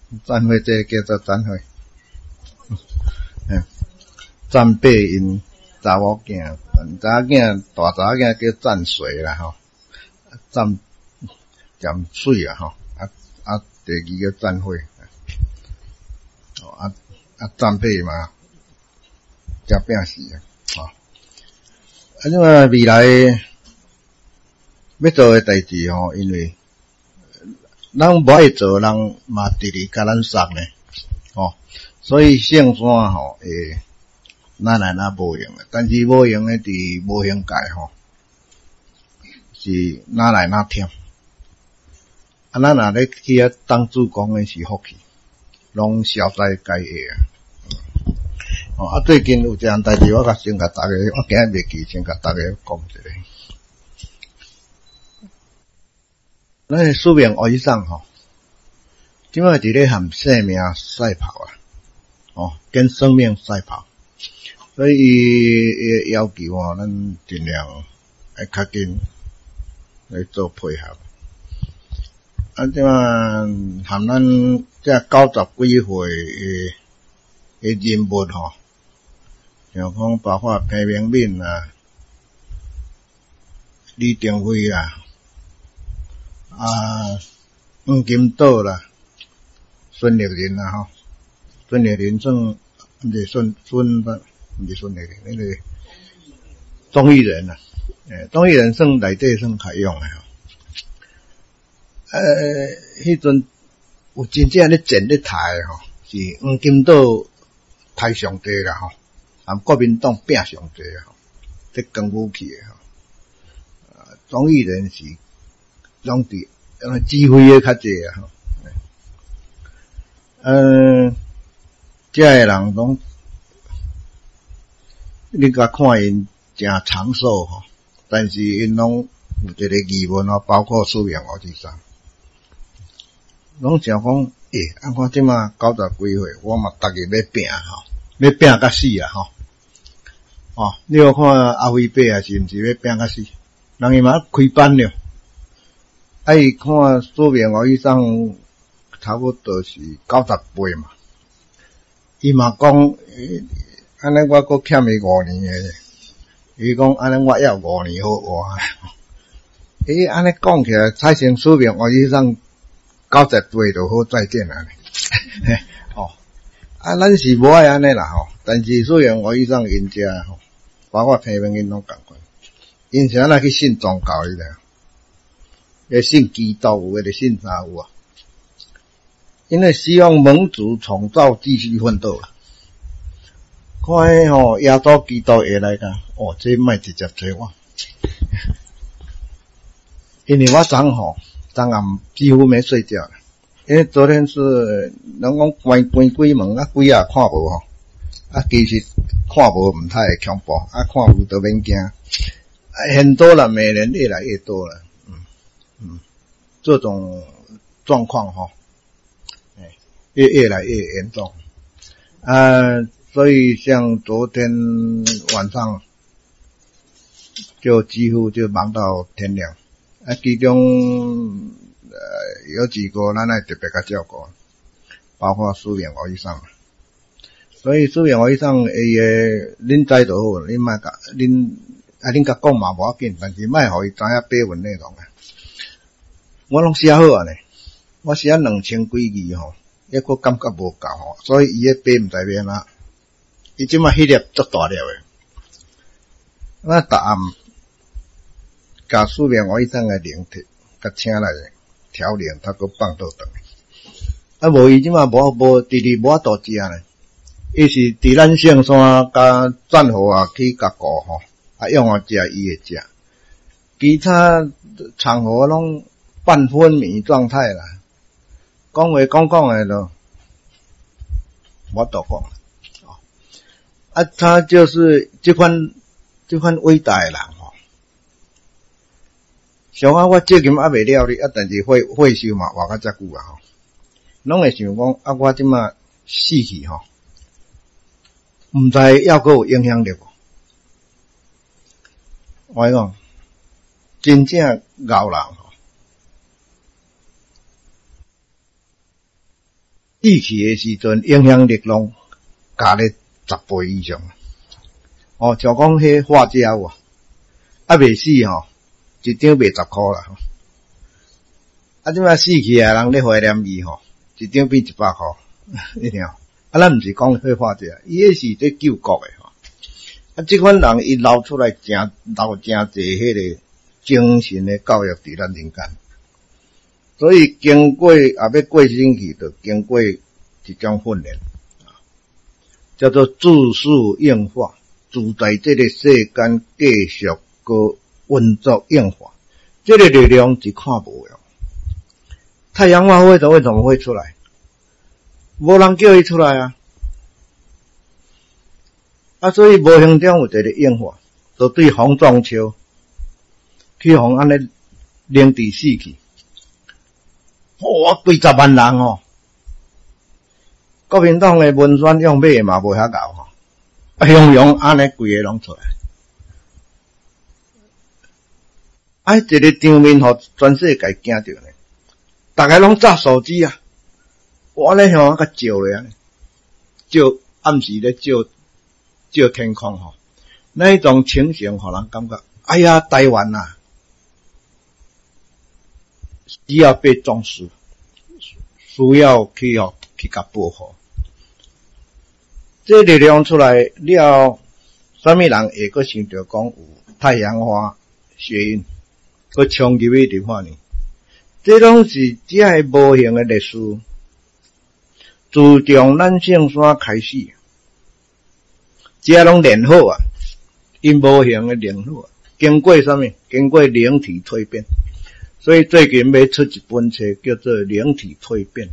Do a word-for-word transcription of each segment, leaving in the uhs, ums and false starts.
赞会这叫做赞会。嗯，赞八因查某囝，查某囝大查某囝叫赞水啦吼，赞占水啊吼，啊啊第二个赞会，哦啊啊赞八嘛，食饼是啊，吼、哦，啊即嘛未来要做诶代志吼，因为咱无爱做，人嘛直直甲咱杀呢，哦，所以圣山吼诶，咱来那无用诶，但是无用诶伫无形界吼，是哪来哪忝。啊，咱若咧去遐当主讲诶是福气，拢消灾解厄啊。哦，啊，最近有一项代志，我甲先甲大家，我今日袂记，先甲大家讲一下。咱诶书面学上吼，即摆伫咧含生命赛跑啊，哦，跟生命赛跑，所以伊要求吼，咱尽量爱较紧来做配合。啊，即摆含咱这九十几岁诶诶人物吼，像讲包括彭明敏啊、李登辉啊。啊，黄金岛啦，孙立人啦吼，孙立人算毋是孙孙不，毋是孙立人，那个钟义仁啦，诶，钟义仁算内底算较用诶吼。呃，迄阵有真正咧建咧台诶吼，是黄金岛台上帝啦吼，含国民党拼上帝吼，这更武器诶吼。啊，钟义仁是。拢伫呃指挥诶较济啊吼，嗯，遮诶人拢，你甲看因诚长寿吼，但是因拢有一个疑问吼，包括苏明学之上，拢想讲，诶、欸，啊我即马九十几岁，我嘛逐日要拼吼，要拼甲死啊吼，哦，你有看阿辉伯啊，是毋是要拼甲死？人伊嘛开班了。啊！伊看苏明学医生差不多是九十八嘛，伊嘛讲，安尼我阁欠伊五年诶。伊讲安尼我还有五年好活。伊安尼讲起来，蔡成苏明学医生九十八就好再见啊！哦，啊，咱是无爱安尼啦吼，但是苏明学医生因遮吼，包括平民因拢共款，因是安那去信宗教伊咧。也信基督，有的信啥有啊？因为希望蒙主重造，继续奋斗啊！看迄吼，耶稣基督会来噶，哦，这莫直接找我，因为我昨吼，昨暗几乎没睡觉，因为昨天是人讲关关鬼门啊，鬼也看无吼，啊，其实看无唔太会恐怖，啊，看有都免惊，啊，很多了，每年越来越多了。嗯，这种状况哈，哎，越越来越严重，啊，所以像昨天晚上就几乎就忙到天亮，啊，其中呃有几个咱来特别甲照顾，包括苏明学医生，所以苏明学医生伊诶，恁知就好，恁莫甲恁啊恁甲讲嘛无要紧，但是莫互伊知影绯闻内容啊。我拢写好啊呢，我写两千几字吼，抑个感觉无够吼，所以伊诶笔毋知变啊，伊即马迄粒足大粒诶，我逐暗甲苏明学医生诶灵体，甲请来调灵，他搁放倒转，啊无伊即马无无直直无法度食呢，伊是伫咱圣山甲战火啊去甲顾吼，啊用我食伊会食，其他场合拢。半昏迷状态啦，讲话讲讲诶咯，我都讲啊，啊，他就是这款这款伟大诶人吼，像啊，我最近还未了哩，啊，但是会会修嘛，活较遮久啊吼，拢会想讲啊，我即马死去吼，毋知抑阁有影响力无？我讲真正老人。 死去的时阵，影响力量加咧十倍以上。哦，像讲迄画家哇，啊未死吼，一张卖十箍啦。啊，即摆死去啊，人咧怀念伊吼，一张变一百箍，一条。啊，咱毋是讲迄画家，伊迄是咧救国诶吼。啊，即款人伊留出来诚留诚侪迄个精神诶教育伫咱人间。所以经过也要过身去，就经过一种训练，叫做自述应化，自在这个世间继续个运作应化，这个力量是看无的。太阳花为什么为什么会出来？无人叫伊出来啊！啊，所以无形中有一个应化，就对洪仲秋去洪安尼凌迟死去。哇，几十万人哦！国民党的文宣用买嘛无遐够吼，啊，雄雄安尼规个拢出来，啊，一个场面互全世界惊着呢，大家拢揸手机啊，我咧向啊甲照咧啊，照暗时咧照照天空吼，那一种情形互人感觉，哎呀，台湾啊！需要被重视，需要去哦去甲保护。这力量出来了，什么人会阁想着讲有太阳花学运，阁冲入去立法院？这拢是只系无形的历史。自从咱圣山开始，这拢练好啊，因无形的练好啊，经过什么？经过灵体蜕变。所以最近要出一本册叫做《灵体蜕变》。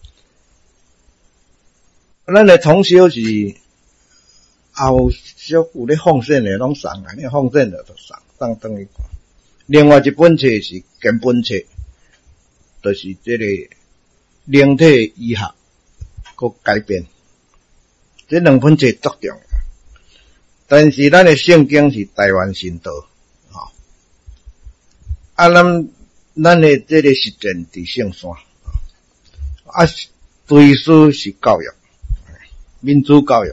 咱的同修是后小有咧放线的，拢送啊，你放线的就送，送等于看。另外一本册是根本册，就是这个灵体医学个改变。这两本册足重要，但是咱的圣经是台湾神道，吼、哦，啊，咱。咱的这个实践伫圣山，啊，追思是教育，民主教育，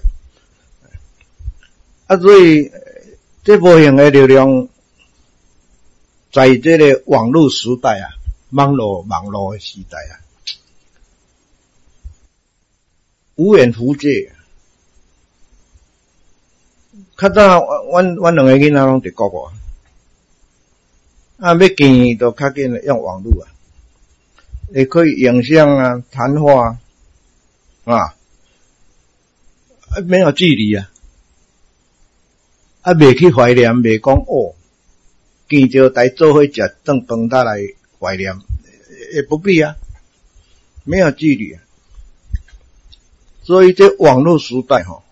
啊，所以这无形的力量，在这个网络时代啊，网络网络的时代啊，无远弗届。较早，阮阮两个囡仔拢伫国外。啊，要见就较紧用网络啊，也可以影像啊、谈话啊，啊，没有距离啊，啊，未去怀念，未讲哦，见着台做伙食顿饭搭来怀念，也不必啊，没有距离啊，所以这网络时代吼，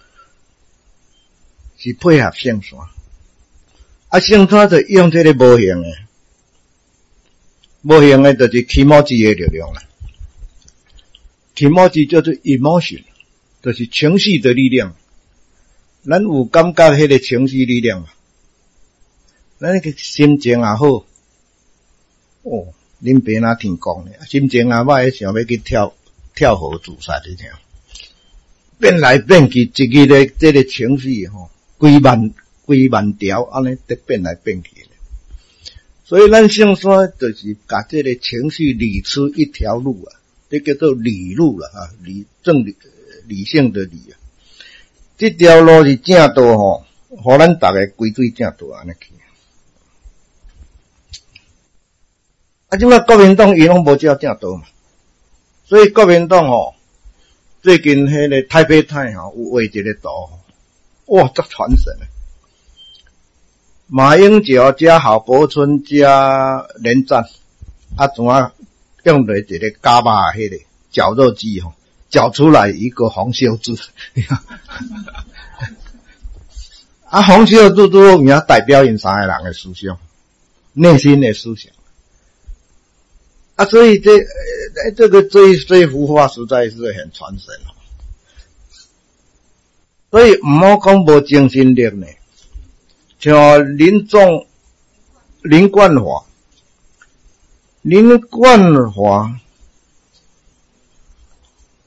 是配合圣山。啊，圣山就用这个无形的，无形的就是起毛机的力量啦。起毛机叫做 emotion， 就是情绪的力量。咱有感觉迄个情绪力量嘛？咱个心情也好，哦，恁爸哪天讲呢？心情也歹，想要去跳跳河自杀，你听，变来变去，一日的这个情绪吼，几万。几万条安尼得变来变去，所以咱圣山就是把这个情绪理出一条路啊，这叫做理路了啊，理正理理性的理啊，这条路是正道吼，互咱大家归对正道安尼去。啊，即摆国民党伊拢无照正道嘛，所以国民党吼最近迄个台北泰吼有画一个图，哇，足传神诶！马英九加郝柏村加连战，啊，怎啊用了一个嘎巴迄个绞肉机吼，绞出来一个洪秀柱，啊，洪秀柱都名代表因三个人的思想，内心的思想，啊，所以这呃这个这这幅画实在是很传神哦，所以唔好讲无精神力呢。像林仲、林冠华、林冠华，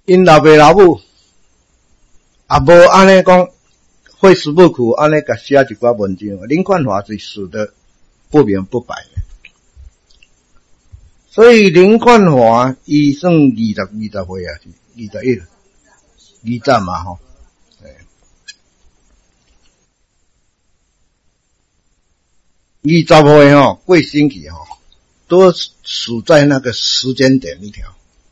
因老爸老母也无安尼讲会师不苦，安尼甲写一寡文章。林冠华是死得不明不白的，所以林冠华伊算二十二十岁啊，二十一，二十嘛吼。二十岁吼过身去吼，都处在那个时间点里头。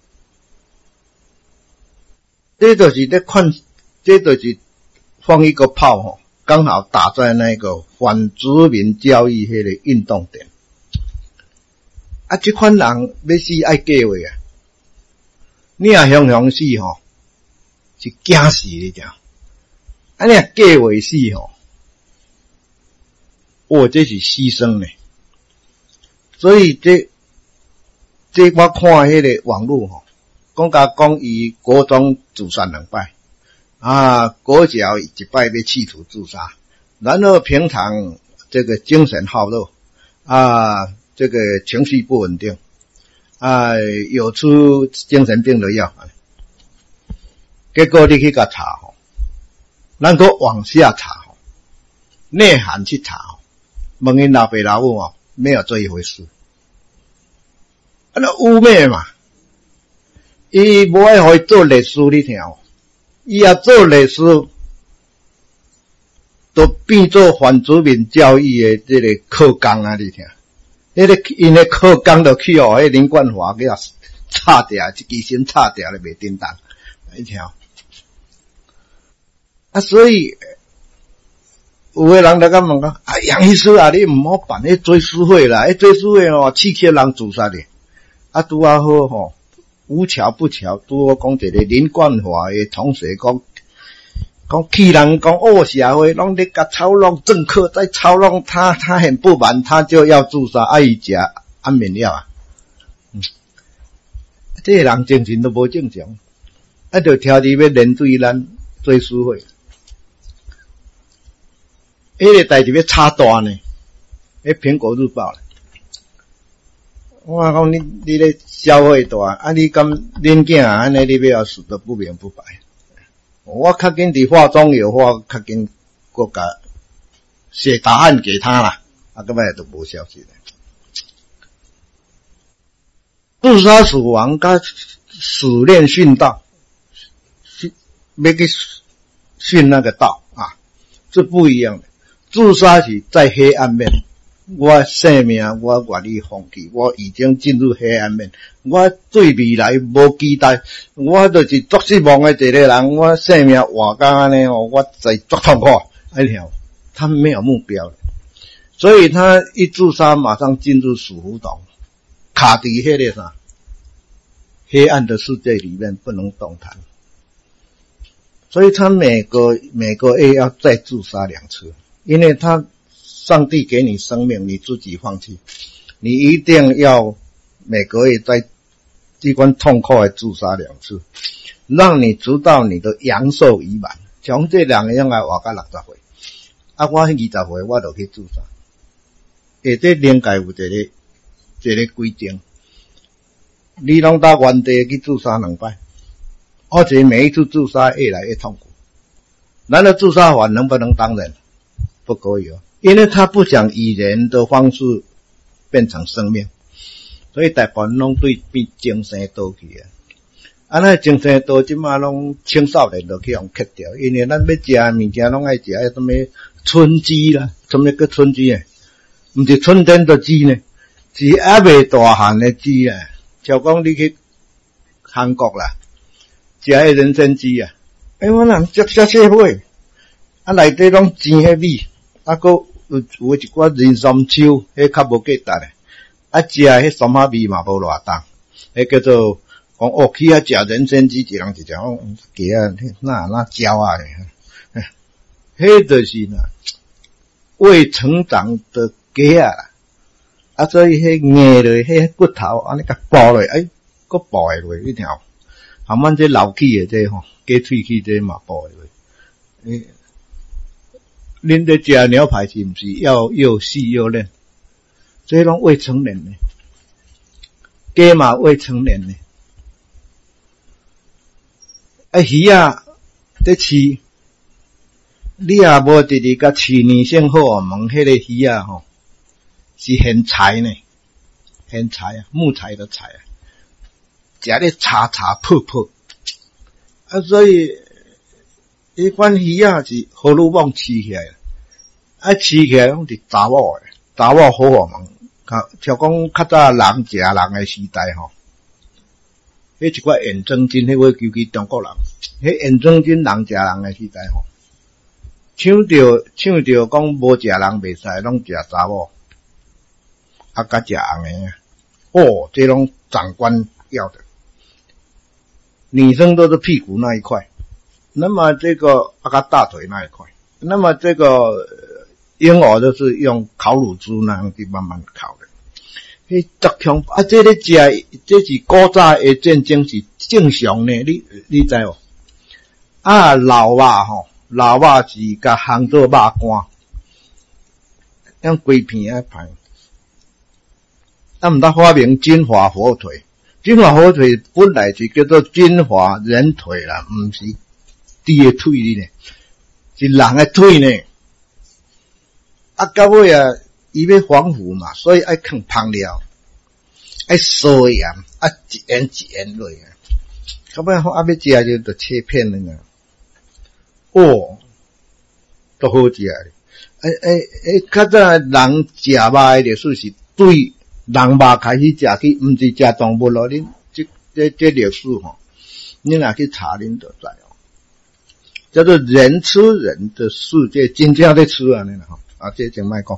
这就是在看，这就是放一个炮吼，刚好打在那个反殖民教育迄个运动点。啊，这款人要死爱计划啊！你若雄雄死吼，是惊死你听。啊，你若计划死吼。哦，这是牺牲呢，所以这这我看迄个网络吼，讲甲讲伊国中自杀两摆，啊，国小一摆要企图自杀，然后平常这个精神好弱，啊，这个情绪不稳定，啊，有出精神病的药，结果你去甲查吼，咱搁往下查吼，内涵去查吼。问因老爸老母哦，没有这一回事。啊，那污蔑嘛，伊无爱互伊做历史，你听哦，伊也做历史，都变做反殖民教育的这个课纲啊，你听，迄个因的课纲就去哦，迄林冠华给他插掉，一支先插掉了袂叮当，你听。啊，所以。有个人来甲问讲，啊，杨医师啊，你唔好办迄追思会啦，迄追思会哦，刺激人自杀的。啊，拄啊好吼，无巧不巧，拄我讲一个林冠华的同学讲，讲气人讲恶社会，拢咧甲操弄政客，在操弄他，他很不满，他就要自杀，啊伊食安眠药啊。嗯，这个人精神都无正常，啊，就挑伫要连对咱追思会。迄个代志要插大呢，迄苹果日报咧。我讲你你咧消费大，啊你敢恁囝安尼你要死得不明不白。我较紧伫化妆油，我较紧国家写答案给他啦，啊根本都无消息咧。自杀死亡甲死练殉道，要去殉那个道啊，是不一样的。自杀是在黑暗面，我生命我愿意放弃，我已经进入黑暗面，我对未来无期待，我就是作失望的一个人，我生命活到安尼哦，我在作痛苦，哎条，他没有目标，所以他一自杀马上进入死胡同，卡伫迄个啥黑暗的世界里面不能动弹，所以他每个每个月要再自杀两次。因为他上帝给你生命，你自己放弃，你一定要每个月在这关痛苦的自杀两次，让你知道你的阳寿已满。从这两个样来活到六十岁，啊，我二十岁我就去自杀。下底灵界有一个一个规定，你拢到原地去自杀两摆，而且每一次自杀越来越痛苦。难道自杀法能不能当人？不可以哦，因为他不想以人的方式变成生命，所以大部分拢对变精神刀去啊。啊，那精神刀即马拢青少年都去用切掉，因为咱要食物件拢爱食迄什么春鸡啦，什么个春鸡诶？毋是春天的鸡呢，是还未大汉的鸡啊。像讲你去韩国啦，食迄人参鸡啊，哎，我人食小小伙，啊内底拢煎迄米。啊，佮有有一寡人参秋，迄较无价值诶。啊，食迄酸虾米嘛无偌重，迄叫做讲哦，去遐食人参鸡，一人一只，哦，鸡啊，那那焦啊咧，迄就是呐未成长的鸡啊，啊，所以迄硬落，迄骨头安尼甲剥落，哎，佮剥会落一条，含慢这老气诶，这吼，鸡喙齿这嘛剥会落，诶。恁在食牛排是毋是要又细又嫩？这拢未成年呢，鸡嘛未成年呢。 啊鱼啊，在饲，你也无直直甲饲年性好啊，问迄个鱼啊吼，是现材呢，现材啊，木材的材啊，食咧擦擦泡泡，啊，所以迄款鱼啊是荷鲁蒙饲起来，啊，饲起来拢是查某诶，查某好啊问，较像讲较早人食人诶时代吼。迄一块验证金，迄位求其中国人，迄验证金人食人诶时代吼，抢着抢着讲无食人袂使，拢食查某，啊，甲食红诶啊，哦，这拢长官要的，女生都是屁股那一块，那么这个啊，甲大腿那一块，那么这个婴儿都是用烤乳猪那样去慢慢烤的。迄足强啊！这咧食，这是古早的战争是正常呢。你你知无？啊，老肉吼，老肉是甲烘做肉干，用规片啊排。啊，毋得发明金华火腿，金华火腿本来是叫做金华人腿啦，毋是猪的腿呢，是人的腿呢。啊，到尾啊。伊要防腐嘛，所以爱放香料，爱烧盐，啊一盐一盐落啊。到尾啊要食就就切片了呢。哦，都好食诶！诶诶诶，较早人食肉诶历史是对人肉开始食起，毋是食动物咯。恁这这这历史吼，你若去查，恁就知哦。叫做人吃人的世界，真正在吃安尼啦吼。啊，这先莫讲。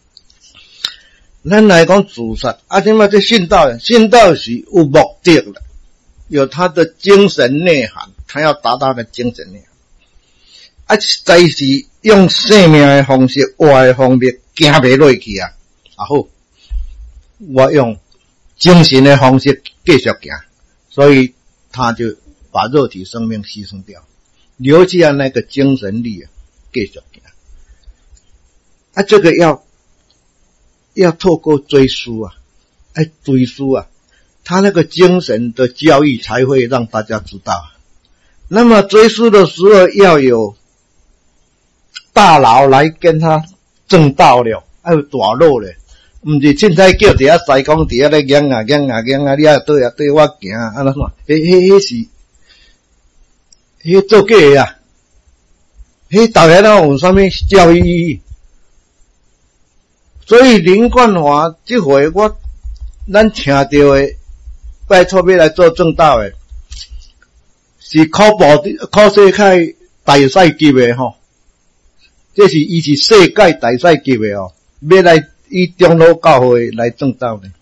咱来讲自杀，啊，即嘛这殉道，殉道是有目的的，有他的精神内涵，他要达到的精神内涵。啊，再是用生命的方式、活的方式行袂落去啊，啊好，我用精神的方式继续行，所以他就把肉体生命牺牲掉，留下那个精神力啊，继续行。啊，这个要。要透过追溯啊，哎，追溯啊，他那个精神的教育才会让大家知道。那么追溯的时候要有大佬来跟他正道了，还有大佬咧，毋是凊彩叫伫遐西讲伫遐咧讲啊讲啊讲啊，你啊对啊对我行啊，安怎算？迄迄迄是，迄做假诶啊，迄大家拢有啥物教育意义？所以林冠华这回我咱听到的拜托要来做正道的，是考部考世界大赛级的吼，这是伊是世界大赛级的哦，要来以中老教会来正道的。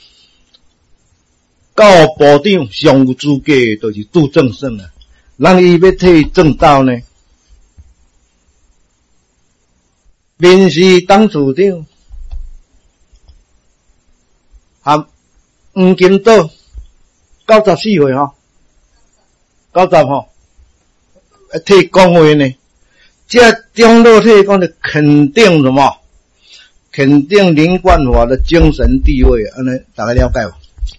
教部长上有资格的就是杜正胜啊，人伊要替正道呢，民视当处长。啊，黄金岛九十四岁吼，九十吼，替讲话呢。这中老替讲的肯定什么？肯定林冠华的精神地位，安尼大家了解无？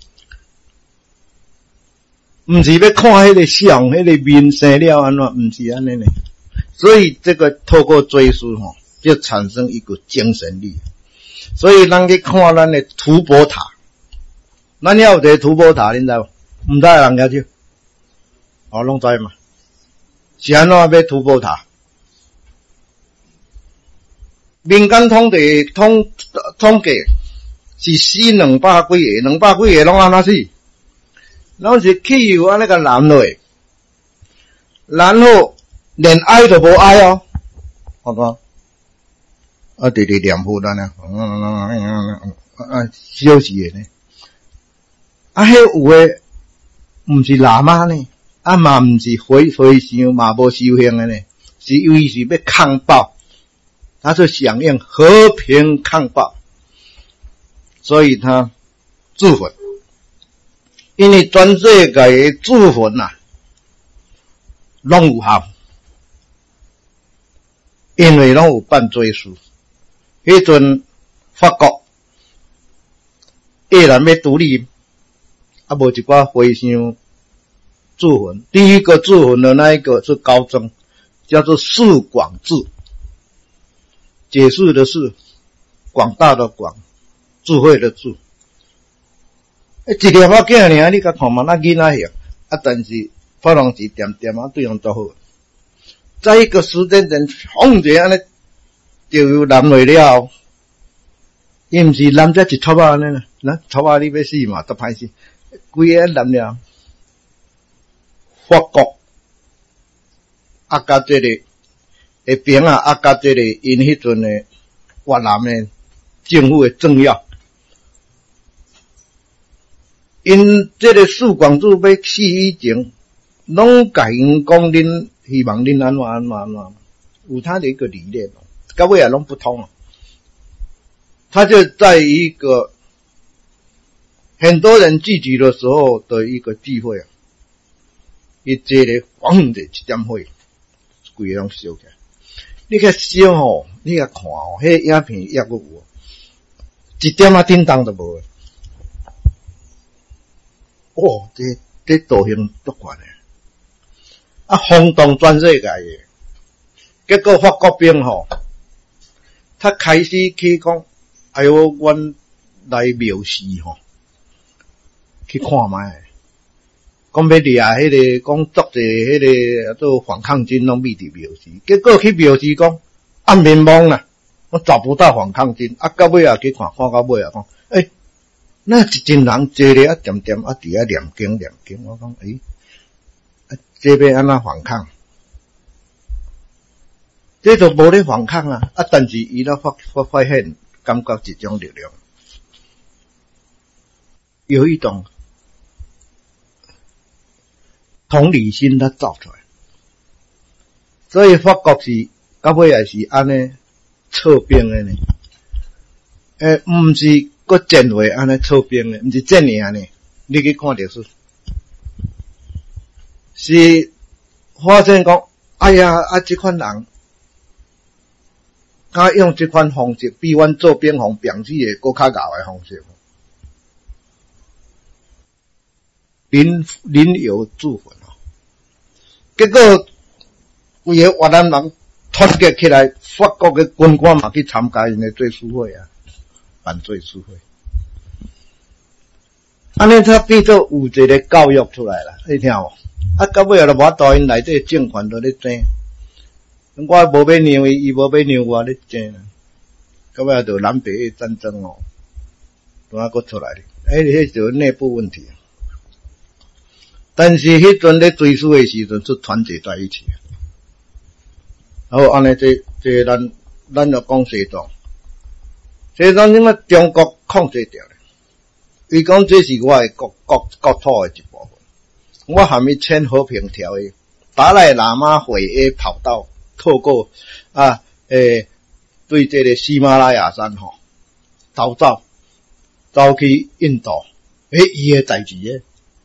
毋是要看迄个相，迄个面生了安怎？毋是安尼呢。所以这个透过追溯吼，就产生一个精神力。所以咱去看咱的吐蕃塔。咱遐有一个吐蕃塔，恁知无？毋知人遐少，哦，拢知嘛？是安怎要吐蕃塔？民间统计统统计是死两百几个，两百几个拢安怎死？拢是汽油安尼个燃落，然后连爱都无爱哦，好吧？啊，直直念佛咱啊，嗯嗯嗯嗯啊，休息的呢。啊，迄有诶，毋是喇嘛呢，啊嘛毋是和和尚，嘛无修行的呢，是因为是要抗暴，他是响应和平抗暴，所以他自焚。因为全世界的自焚啊，拢有效，因为拢有办追溯。迄阵法国越南要独立。啊，无一寡和尚字魂，第一个字魂的那一个是高僧，叫做释广智，解释的是广大的广，智慧的智。一条发囝尔，你甲看嘛，那囡仔样啊，但是发浪是点点啊，对人都好。在一个时间点，轰一安尼就有男来了，伊毋是男仔一撮啊安尼啦，那撮啊你要死嘛，都歹死，规个男了。法国啊，甲这个下边啊，啊甲这个因迄阵的越南的政府的政要。因这个释广智要死以前，拢甲因讲恁希望恁安怎安怎安怎，有他的一个理念，到尾也拢不通啊。他就在一个很多人聚集的时候的一个聚会啊，伊坐咧晃着一点火，规个拢烧起来。你去烧吼，你去看哦，迄影片也阁有，一点仔叮当都无。哦，这这道行足悬诶，啊，轰动全世界诶。结果法国兵吼，他开始去讲，哎哟，阮来庙寺吼，去看卖，讲要掠迄个，讲作者迄个做反抗军拢秘伫庙寺，结果去庙寺讲暗面懵啦，我找不到反抗军，啊，到尾啊去看，看到尾啊讲，诶。那一群人坐咧啊，点点啊，伫遐念经念经，我讲，诶、欸，啊，这要安怎反抗？这就无咧反抗啊！啊，但是伊咧发发发现，感觉一种力量，有一种同理心咧造出来，所以法国是到尾也是安尼撤兵的呢，诶、欸，毋是。个战会安尼操兵的，毋是这样呢。你去看历史，是发现讲，哎呀，啊，这款人，他用这款方式，比阮做兵方表示的更较咬的方式，临临有自焚哦。结果，规个越南人团结起来，法国的军官嘛去参加因的追思会啊。犯罪社会，安尼他变做有一个教育出来了，你听无？啊，到尾啊，我导因内底政权都咧争，我无要让伊，伊无要让我咧争啦。到尾就南北战争哦，都啊搁出来咧，哎，迄就内部问题。但是迄阵咧追思的时阵，是团结在一起。然后安尼这这咱咱就讲西藏。西藏因为中国控制掉了，伊讲这是我的国国国土的一部分，我还没签和平条约，达赖喇嘛会议跑道透过啊诶，对这个喜马拉雅山吼逃走，走去印度，诶，伊的代志诶，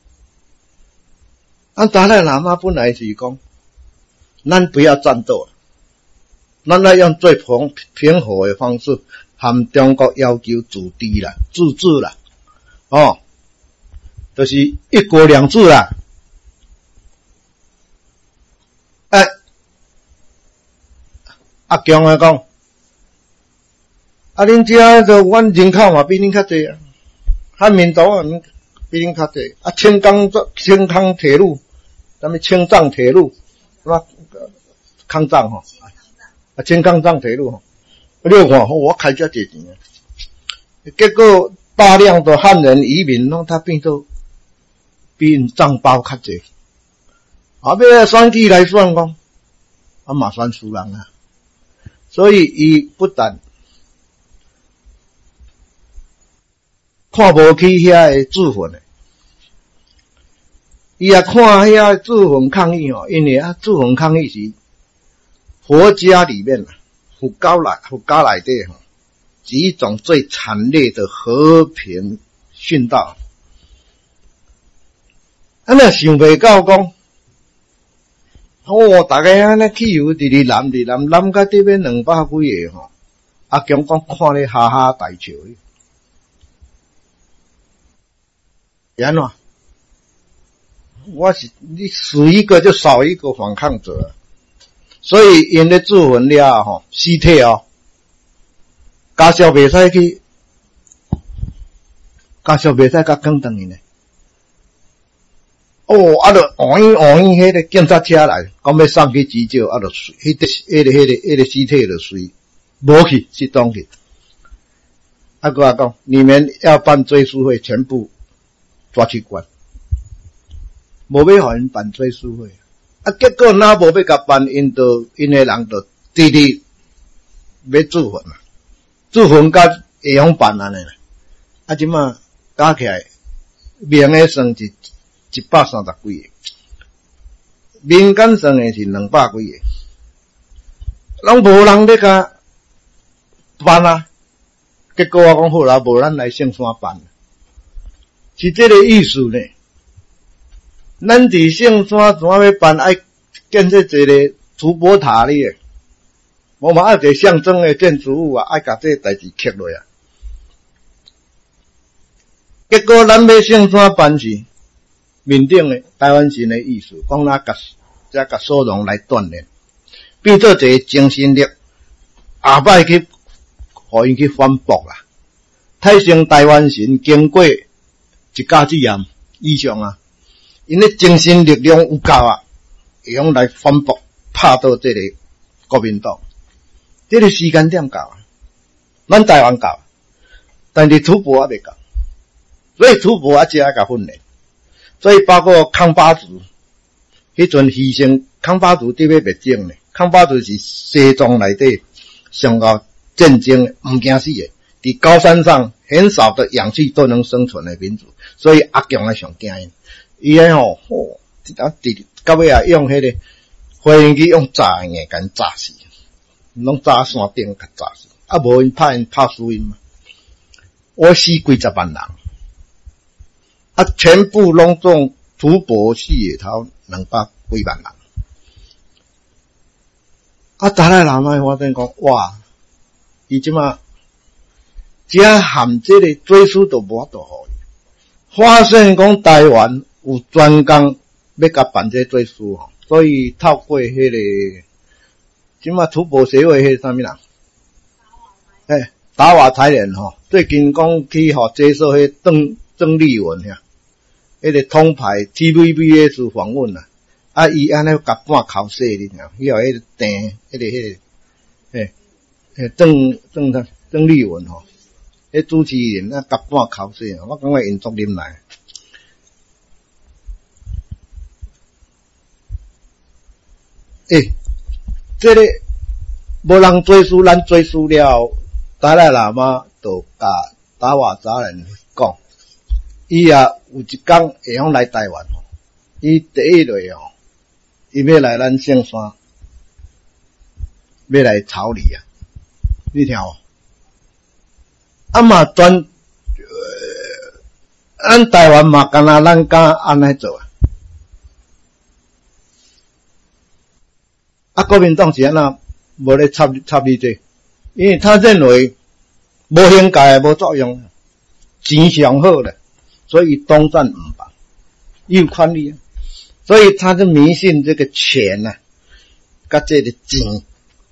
啊达赖喇嘛本来是讲，咱不要战斗了，咱要用最平平和的方式。含中国要求自治啦、自治啦，哦，就是一国两制啦。哎，阿强啊讲，啊恁遮就阮人口嘛比恁较济啊，汉民族啊比恁较济，啊青江青康铁路，咱们青藏铁路，是吧？康藏吼，啊青康藏铁路吼。你看，我开遮济钱啊！结果大量的汉人移民，让他变做比因账包较济。后尾啊选举来选讲，啊嘛选输人啊。所以伊不但看无起遐个自焚诶，伊也看遐自焚抗议哦，因为啊自焚抗议是佛家里面啊。佛教来，佛教内底吼，是一种最惨烈的和平殉道。啊，那想袂到讲，哦，大家安尼汽油直直淋直淋淋到这边两百几个吼，阿强讲看咧哈哈大笑，是安怎？ 我是你死一个就少一个反抗者，所以因咧自焚了吼，尸体哦，家属袂使去，家属袂使甲扛转去呢。哦，啊，就换伊换伊，迄个警察车来，讲要送去急救，啊，就碎，迄个迄个迄个迄个尸体就碎，无去，失踪去。啊，佮我讲，你们要办追诉会，全部抓去关，无要互因办追诉会。啊，结果若无要甲办，因就因诶人就直直要自焚嘛，自焚甲会用办安尼啦。啊，即马加起来，名诶算是一百三十几个，民间算诶是两百几个，拢无人咧甲办啊。结果我讲好啦，无咱来圣山办，是这个意思呢。咱伫圣山怎要办？爱建设一个土博塔哩，我嘛爱一个象征的建筑物啊，爱甲这个代志刻落啊。结果咱要圣山办是面顶的台湾神的意思，讲咱甲再甲所容来锻炼，变做一个精神力，下摆去。互因去反驳啦！太上台湾神经过一家之验以上啊，因咧精神力量有够啊，会用来反驳拍倒这个国民党。这个时间点够啊，咱台湾够，但是土博还未够，所以土博还只爱甲训练。所以包括康巴族，迄阵牺牲康巴族伫要灭种呢。康巴族是西藏内底上高。战争唔惊死的，伫高山上很少的氧气都能生存的民族，所以阿强也上惊因。伊个吼，吼，啊，伫到尾啊，用迄个飞行机用炸硬甲炸死，拢炸山顶甲炸死，啊，无因拍因拍输因嘛。我死几十万人，啊，全部拢中土博四野头两百几万人，啊，达赖喇嘛发现讲，哇！伊即马，只含这个追诉都无法度互伊。发现讲台湾有专工要甲办这追诉吼，所以透过迄、那个，即马土博协会迄啥物人，诶，达瓦台联吼，最近讲去互接受迄邓邓丽文呀，迄个通牌 T V B S 访问啦，啊，伊安尼甲半口说你听，伊有迄个订，迄、那个迄、那个，诶。诶，郑郑他郑丽文吼，迄主持人啊，夹半口水，我感觉因足忍耐。诶，这个无人追诉，咱追诉了，达赖喇嘛就甲达瓦扎人讲，伊也有一天会晓来台湾吼，伊第一类吼，伊要来咱圣山，要来草里啊。你听哦，啊嘛专，呃，咱台湾嘛，干那咱敢安尼做啊？啊，国民党是安那无咧插插你这，因为他认为无形界无作用，钱上好了，所以东站唔办，有权利啊，所以他就迷信这个钱啊，甲这个钱。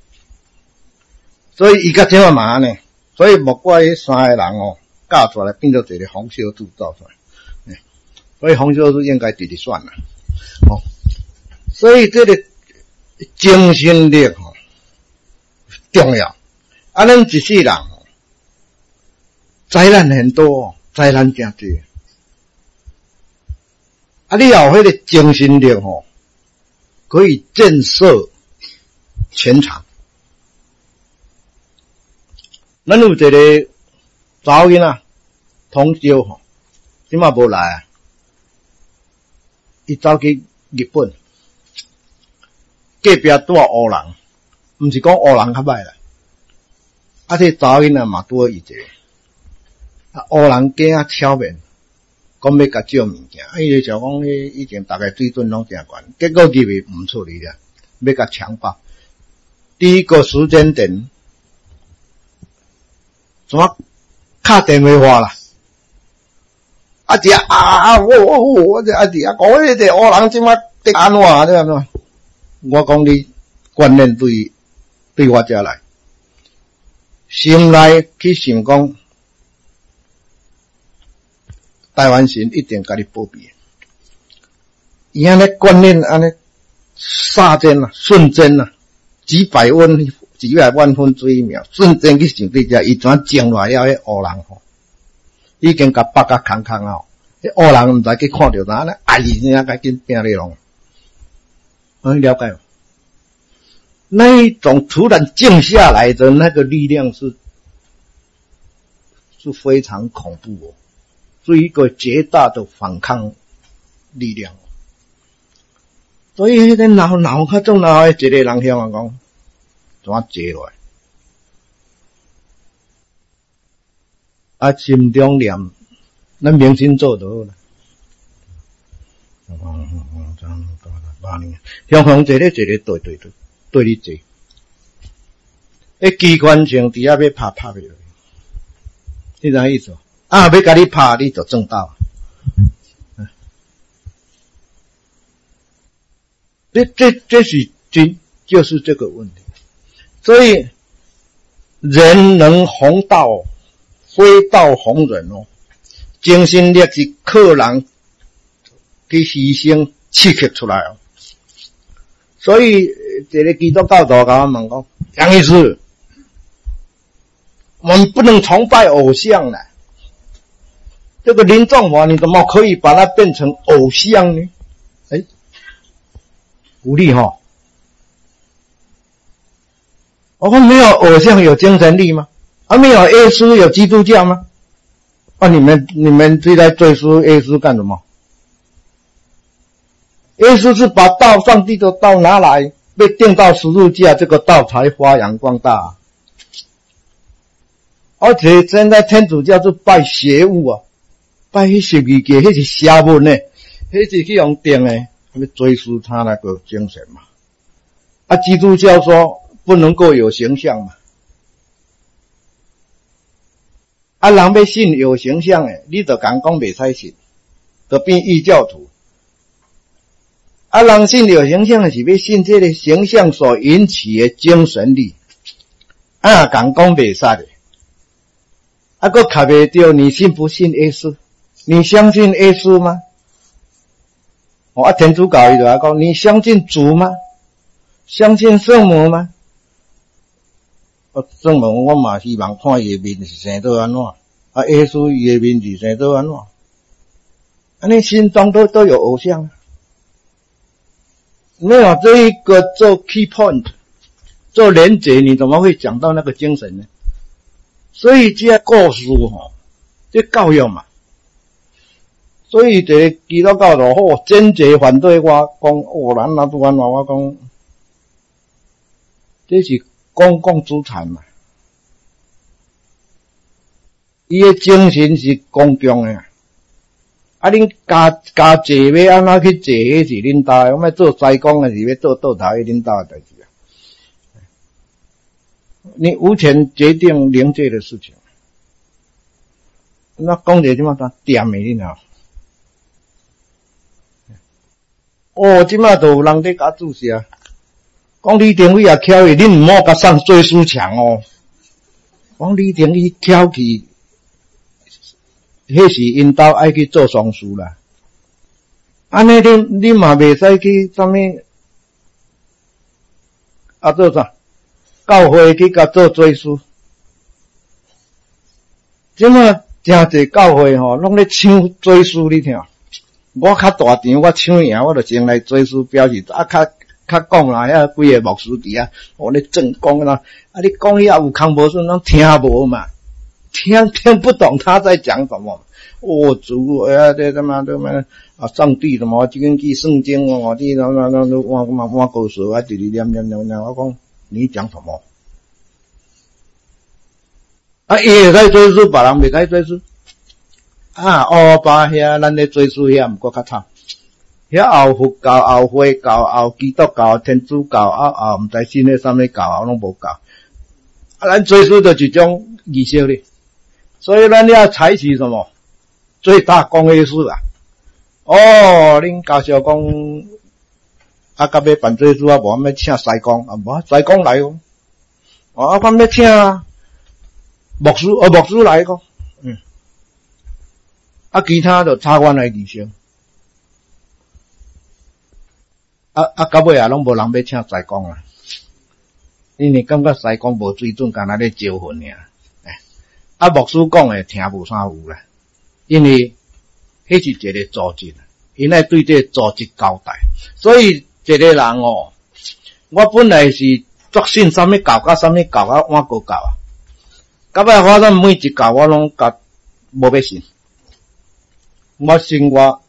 所以伊甲怎啊嘛呢？所以莫怪迄三个人哦，教出来变做一个洪秀柱造出来。所以洪秀柱应该直直选啦。哦，所以这个精神力哦重要。啊，咱一世人哦，灾难很多哦，灾难真多。啊，你有迄个精神力哦，可以震慑全场。咱有一个查某囡仔，通宵吼，即马无来啊。伊走去日本，隔壁拄啊黑人，毋是讲黑人较歹啦。啊，这查某囡仔嘛拄好伊一个，啊，黑人囝仔巧面，讲要甲借物件，啊，伊就想讲迄以前逐个水准拢诚悬，结果入去毋处理了，要甲强暴。第一个时间点。怎么打电话啦？ 啊只啊啊我我我这啊只啊讲迄个黑人即马得安怎啊？对安怎？我讲你观念对对我遮来，心内去想讲，台湾神一定甲你保庇。伊安尼观念安尼刹间啊，瞬间啊，几百万几百万分之一秒，瞬间去想对遮，伊怎种来了？迄黑人吼，已经甲北甲空空啊！迄黑人毋知去看着哪呢？哎，人家赶紧拼咧拢，可以了解吗？那一种突然静下来的那个力量是是非常恐怖哦，是一个绝大的反抗力量。所以迄个闹闹较总闹的一个人向我讲，怎啊坐落来？啊，心中念，咱明心做就好啦。八年，向向坐咧坐咧对对对对你坐，迄机关枪底下要拍拍袂落，你知影意思？啊，要甲你拍，你就中到。这这这是真就是这个问题，所以人能弘道，非道弘人哦。精神力是靠人去牺牲刺激出来哦。所以这个基督教徒甲我问讲，杨医师，我们不能崇拜偶像了。这个林仲华，你怎么可以把它变成偶像呢？哎。无力哈！我说没有偶像有精神力吗？啊，没有耶稣有基督教吗？啊，你们你们就在追溯耶稣干什么？耶稣是把道上帝的道拿来，被钉到十字架，这个道才发扬光大啊。而且现在天主教是拜邪物啊，拜迄十字架，迄是邪物呢，迄是去用钉的。要追溯他那个精神嘛？啊，基督教说不能够有形象嘛？啊，人要信有形象诶，你就讲讲袂使信，就变异教徒。啊，人信有形象是要信这个形象所引起的精神力。啊，讲讲袂使的。啊，佫卡袂着，你信不信耶稣？你相信耶稣吗？哦，啊，天主教伊就来讲，你相信主吗？相信圣母吗？啊，圣母我嘛希望看伊的面是生到安怎，啊，耶稣伊的面是生到安怎，安尼心中都都有偶像啊。没有这一个做 key point， 做连结，你怎么会讲到那个精神呢？所以这故事吼，这教育嘛。所以这个基督教徒好坚决反对我讲哦，咱哪拄安怎我讲，这是公共资产嘛，伊的精神是公共的。啊，恁家家坐要安怎去坐，迄是恁家的，我们做西公的是要做倒头的恁家的代志啊。你无权决定灵界的事情。那讲者即马他点的你呐？哦，即马都有人在甲注释啊，讲李登辉也巧去，恁毋好甲送追思墙哦。讲李登辉巧去，迄是因兜爱去做丧事啦。安尼恁恁嘛袂使去啥物啊做啥？教会去甲做追思。即马真侪教会吼，拢咧抢追思，你听。我较大场，我抢赢，我就先来追思表示，啊，较较讲啦，遐几个牧师伫啊，我咧正讲啦，啊，你讲遐有空无顺，拢听无嘛，听听不懂他在讲什么。哦，主啊，这他妈他妈啊，上帝什么，根据圣经哦，你那那那我我我告诉我，直直念念念念，我讲你讲什么？啊，伊会使追思，别人袂使追思。啊，乌巴遐，咱咧追思遐，毋过较惨。遐后佛教、后回教、后基督教、天主教，啊后毋知信咧啥物教，啊拢无教。啊，咱追思就一种仪式咧，所以咱要采取什么？ 最大公约数啊！哦，恁教授讲，啊，甲要办这事啊，无要请师公啊，无师公来哦。哦，啊，咱要请牧师，哦，牧师来个，嗯，啊，其他就插关来二声。啊啊，到尾啊，拢无人要请师公啊，因为感觉师公无水准，干那咧招魂尔。啊，牧师讲诶，听无啥有啦，因为迄是一个组织，因爱对这个组织交代。所以一个人哦，我本来是作信啥物教甲啥物教啊，我个教啊，到尾发现每一教我拢甲无要信，我信我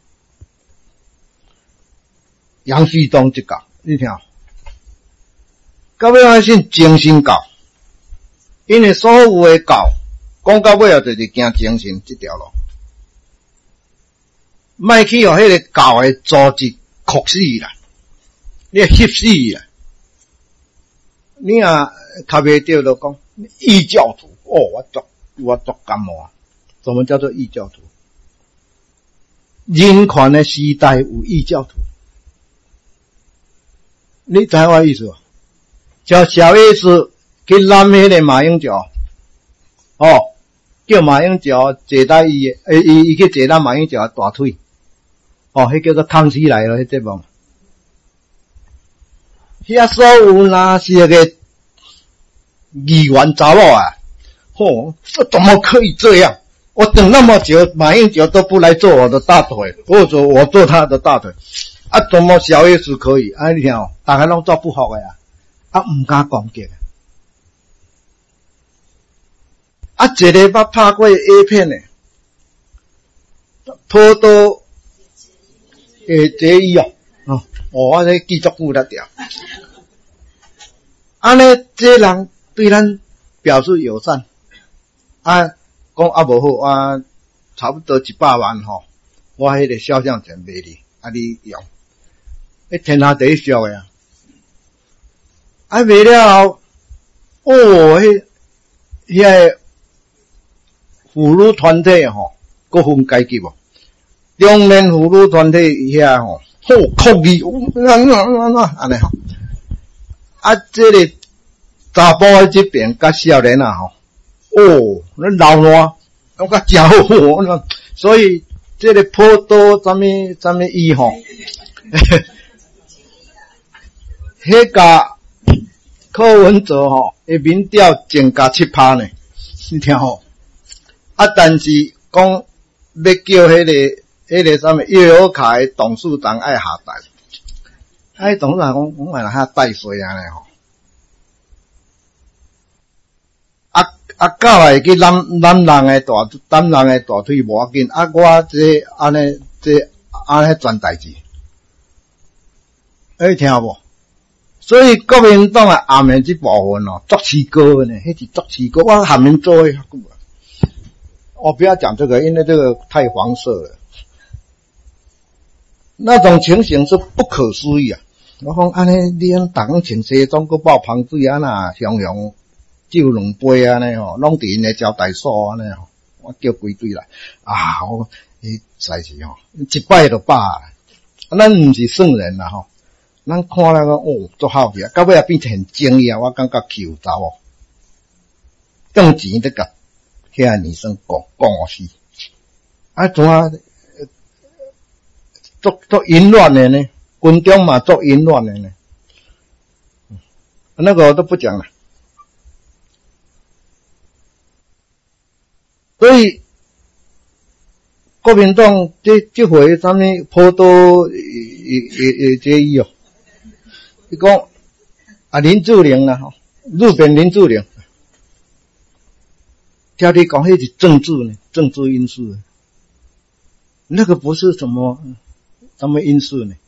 杨旭东一教，你听，到尾我信精神教，因为所有诶教。讲到尾啊，就是行精神这条路，莫去互迄个教诶组织酷死啦，你翕死啦！你啊，较袂着就讲异教徒哦，我足我足感冒。什么叫做异教徒？人权的时代有异教徒，你知我意思无？叫小 S 去揽迄个马英九，哦。叫马英九坐在伊诶，伊伊去坐在马英九大腿，哦，迄叫做康熙来了，迄节目。遐所有那是那个议员查某啊，吼，这怎么可以这样？我等那么久，马英九都不来做我的大腿，或者我做他的大腿，啊，怎么小 S 可以？啊，你听哦，大家拢做不好诶啊，啊，唔敢攻击。啊，一个捌拍过 A 片诶，坡多诶，这伊哦，哦，我这记足久了条。安尼，这人对咱表示友善，啊，讲啊无好啊，差不多一百万吼，我迄个肖像权卖你，啊你用，迄天下第一俗诶啊，啊卖了后，哦，迄遐个。妇女团体吼，各分阶级无，中年妇女团体遐吼，好抗议，安安安安尼吼，啊，这个查甫诶这边甲少年啊吼，哦，那老烂，我甲真好，所以这个颇多什么什么伊吼，迄个柯文哲吼，诶民调增加七趴呢，你听吼。啊，但是讲要叫迄、那个、迄、那个什么约尔卡的董事长爱下台，哎，董事长讲，我买了遐带水安尼吼，啊啊，到来去揽揽人的大揽人的大腿无要紧，啊，我这安尼这安尼全代志，哎，听无？所以国民党啊，下面这部分哦，作词歌呢，迄是作词歌，我下面做诶。我不要讲这个，因为这个太黄色了。那种情形是不可思议啊！我讲安尼，你讲逐工穿西装，搁抱香水啊那，雄雄酒两杯安尼吼，拢伫因诶招待所安尼吼，我叫规队来啊！我伊实是吼，一摆就饱啦。咱毋是圣人啦吼，咱看那个哦，足好奇啊，到尾也变成正义啊！我感觉求查某，用钱得甲。遐女生讲讲死，啊怎啊，做做淫乱的呢？军中嘛做淫乱的呢？那个我都不讲了。所以国民党这这回啥物颇多诶诶诶这伊哦，伊讲啊林志玲啦吼，日本林志玲。叫你讲，迄是政治呢，政治因素呢，那个不是什么什么因素呢？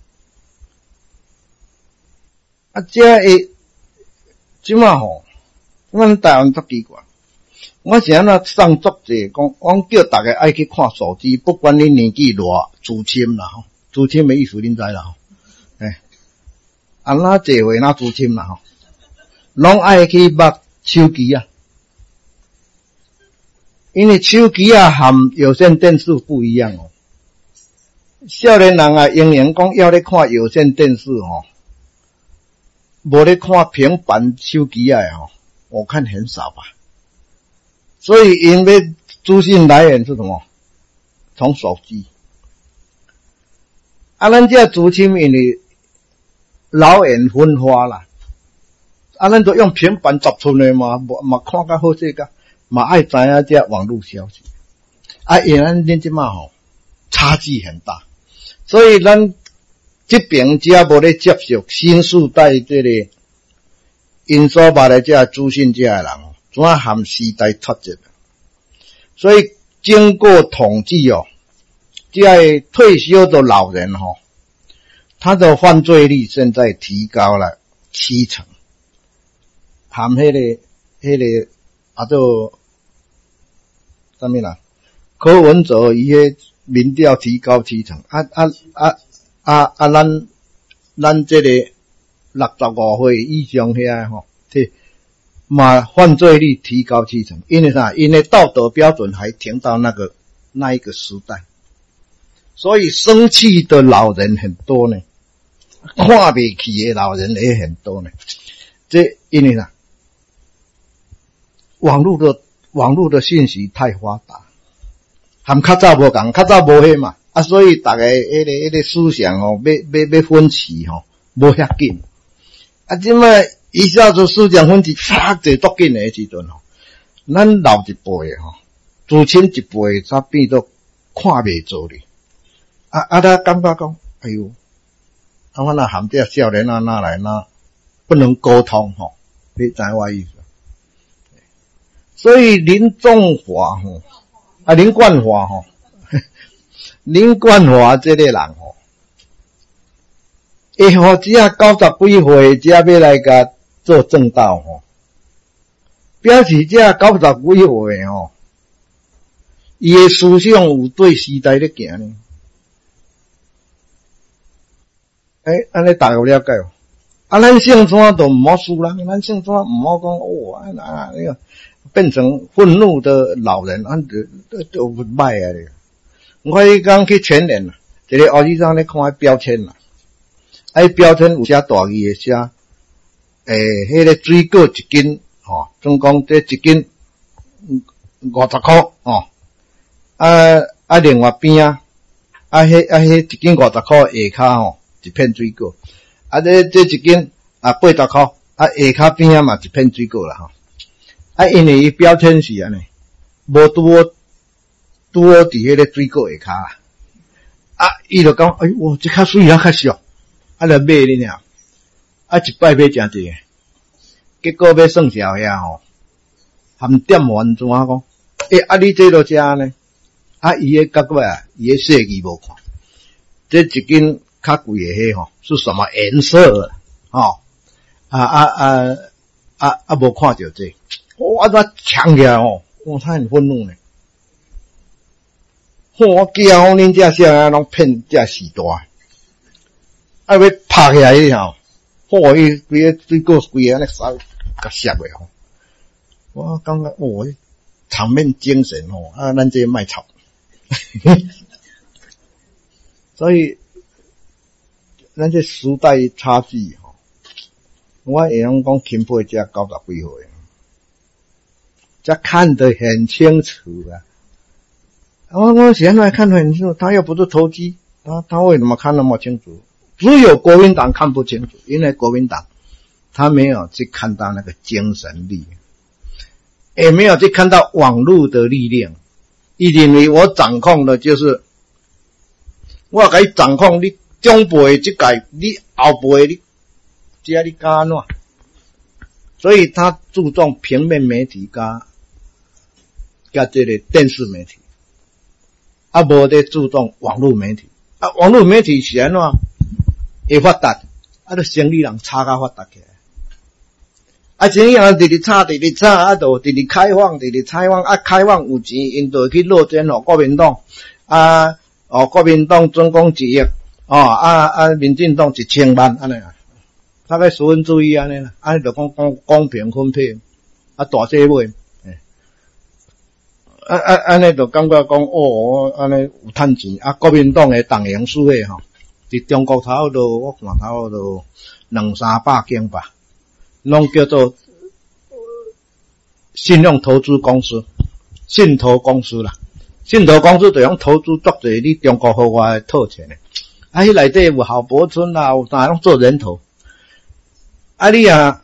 啊，这诶，即嘛吼，阮台湾足奇怪，我是安那上作者讲，我叫大家爱去看手机，不管你年纪偌资深啦吼，资深的意思恁知啦吼，诶，啊那这回那资深啦吼，拢爱去捌手机啊。 因为手机啊和有线电视不一样哦。少年人啊，仍然讲要咧看有线电视哦，无咧看平板手机啊哦，我看很少吧。所以因为资讯来源是什么？从手机。啊，咱这族群因为老眼昏花啦，啊，咱都用平板十寸的嘛，嘛看较好势个，嘛爱知影这网络消息。啊，因为咱即马吼差距很大，所以咱这边只无咧接受新世代这个因所捌的这资讯这的人，怎啊含时代脱节？所以经过统计哦。在退休的老人齁，他的犯罪率现在提高了七成，含迄个迄个啊做啥物啦？柯文哲伊迄民调提高七成，啊啊啊啊啊！咱咱这个六十五岁以上遐吼，对，嘛犯罪率提高七成，因为啥？因为道德标准还停到那个那一个时代。所以生气的老人很多呢，看不起的老人也很多呢。这因为呢，网络的网络的信息太发达，和较早无共，较早无迄嘛，啊，所以大家迄个迄个思想哦，要要要分歧吼，无遐紧。啊，即摆一下子思想分歧，啪就足紧的时阵吼，咱老一辈的吼，自亲一辈才变做看袂做哩。啊啊！他感觉讲，哎呦，啊，我那含这少年啊，哪来那不能沟通吼？你知我意思？所以林仲华吼，啊林冠华吼，林冠华这个人吼，会互只啊九十几岁才要来甲做正道吼，表示这九十几岁吼，伊的思想有对时代咧行呢。诶，安尼大家有了解哦。啊，咱姓怎都唔好输人，咱姓怎唔好讲哦，啊啊那个变成愤怒的老人，啊都都都不歹啊！我迄刚去全联啦，一个黑先生咧看迄标签啦，啊，标签有写大字诶写，诶，迄个水果一斤，吼，总共这一斤五十箍哦，啊啊，另外边啊，啊迄啊迄一斤五十箍下骹吼。一片水果，啊，这这一斤啊八十块，啊下骹边啊嘛一片水果啦吼，啊，因为伊标签是安尼，无拄好拄好伫迄个水果下骹啦，啊，伊就讲，哎呦，这较水啊较俗，啊，就买哩尔，啊，一摆买诚济，结果要算下遐吼，含店员怎啊讲？诶、欸，啊，你这落食呢？啊，伊个角尾啊，伊个设计无看，这一斤。较贵的迄吼是什么颜色吼？啊啊啊啊啊！无看到这，我怎抢起来吼？我他很愤怒呢。我惊我恁这些人拢骗这时代，啊要拍起来吼，嚯！伊规个水果规个安尼烧甲烧的吼，我感觉哦，场面精神吼，啊，咱这卖草，所以。咱这时代差距吼，我会用讲钦佩这九十几岁，这看得很清楚啊！我我现在看得很清楚，他又不是投机，他他为什么看那么清楚？只有国民党看不清楚，因为国民党他没有去看到那个精神力，也没有去看到网络的力量。伊认为我掌控的就是我可以掌控你。中辈这届，你后辈你，这你敢安怎？所以他注重平面媒体加加这个电视媒体，啊无在注重网络媒体。啊，网络媒体是安怎会发达？啊，就生意人炒甲发达起来。啊，生意人直直炒，直直炒，啊，就直直开放，直直开放，啊，开放有钱，因就去落钱互国民党，啊，哦，国民党总共一亿。哦啊啊！民进党一千万安尼啊，大概十分之一安尼啦，安尼就讲公公平分配，啊大细买， 啊啊安尼就感觉讲哦，安尼有趁钱啊！国民党诶党营书诶吼，伫中国头都我看头都两三百间吧，拢叫做信用投资公司、信投公司啦。信投公司就用投资作侪你中国互我诶套钱诶，啊，迄内底有郝柏村啦，有啥拢做人头，啊你啊。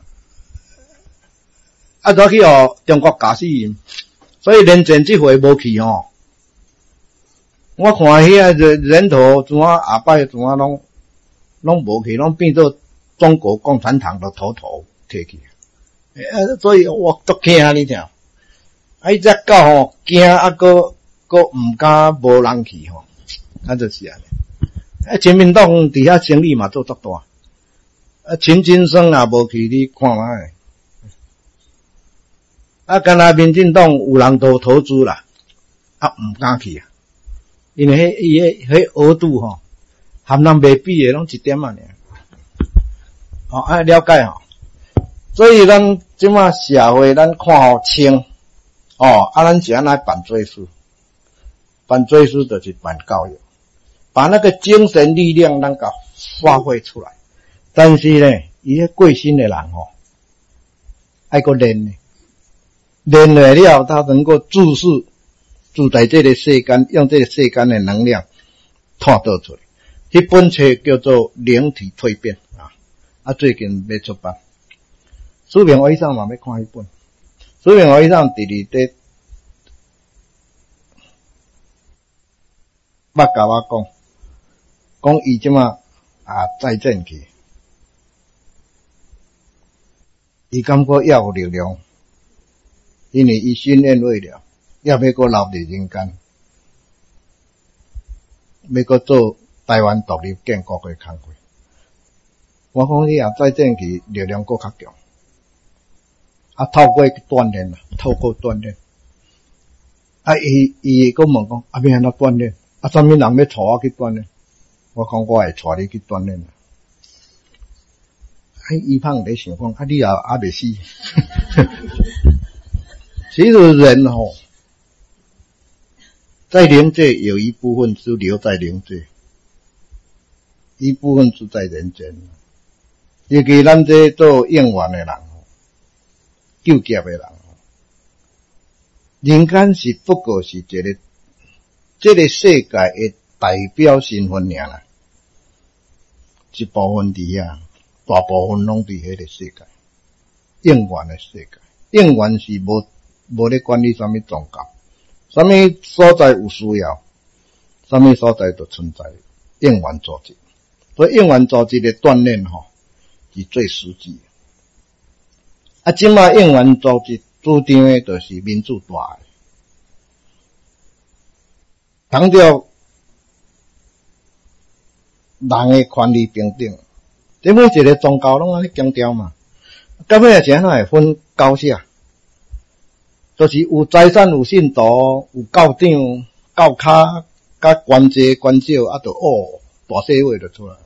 啊，都去互中国假死因，所以连前即回无去吼。我看遐人人头怎啊下摆怎啊拢拢无去，拢变做中国共产党的头头摕去。啊，所以我足惊你听。啊，伊只狗吼惊啊，搁搁毋敢无人去吼，啊就是安尼。啊，亲民党伫遐生意嘛做足大。啊，陈金生也无去，你看卖。啊，敢若民进党有人都投资啦，啊，毋敢去啊，因为迄伊迄迄额度吼，含人袂比诶，拢一点啊尔。哦，啊了解吼，所以咱即马社会咱看好清，哦，啊，咱是安来办做事，办做事就是办教育，把那个精神力量咱甲发挥出来。但是呢，伊迄过身诶人吼，爱搁练呢。练来了，他能够注视住在这个世间，用这个世间的能量探倒出来。这本册叫做《灵体蜕变》啊，啊，最近要出版。苏明和医生嘛要看迄本。苏明和医生第二块，捌甲我讲，讲伊即马啊再战去，伊感觉也有力量。因为伊训练未了，也要搁留伫人间，要搁做台湾独立建国的工作。我讲你也再战去，力量搁较强。啊，透过锻炼啦，透过锻炼。啊，伊伊搁问讲，啊，要安怎锻炼？啊，啥物人要带我去锻炼？我讲我会带你去锻炼啦。啊，伊胖在想讲，啊，你也还未死。其实人吼，在灵界有一部分是留在灵界，一部分是在人间。尤其咱这做应援的人吼，救劫的人吼，人间是不过是一个这个世界的代表身份尔啦，一部分伫遐，大部分拢伫迄个世界，应援的世界，应援是无。无咧管理啥物宗教，啥物所在有需要，啥物所在就存在应援组织。所以应援组织的锻炼吼是最实际的。啊，即马应援组织主张的就是民主大的，强调人的权利平等。这每一个宗教拢安尼强调嘛，到尾也是安怎会分高下？就是有财产有信徒，有教长、教卡、甲官阶、官少，啊，就哦，大细话就出来。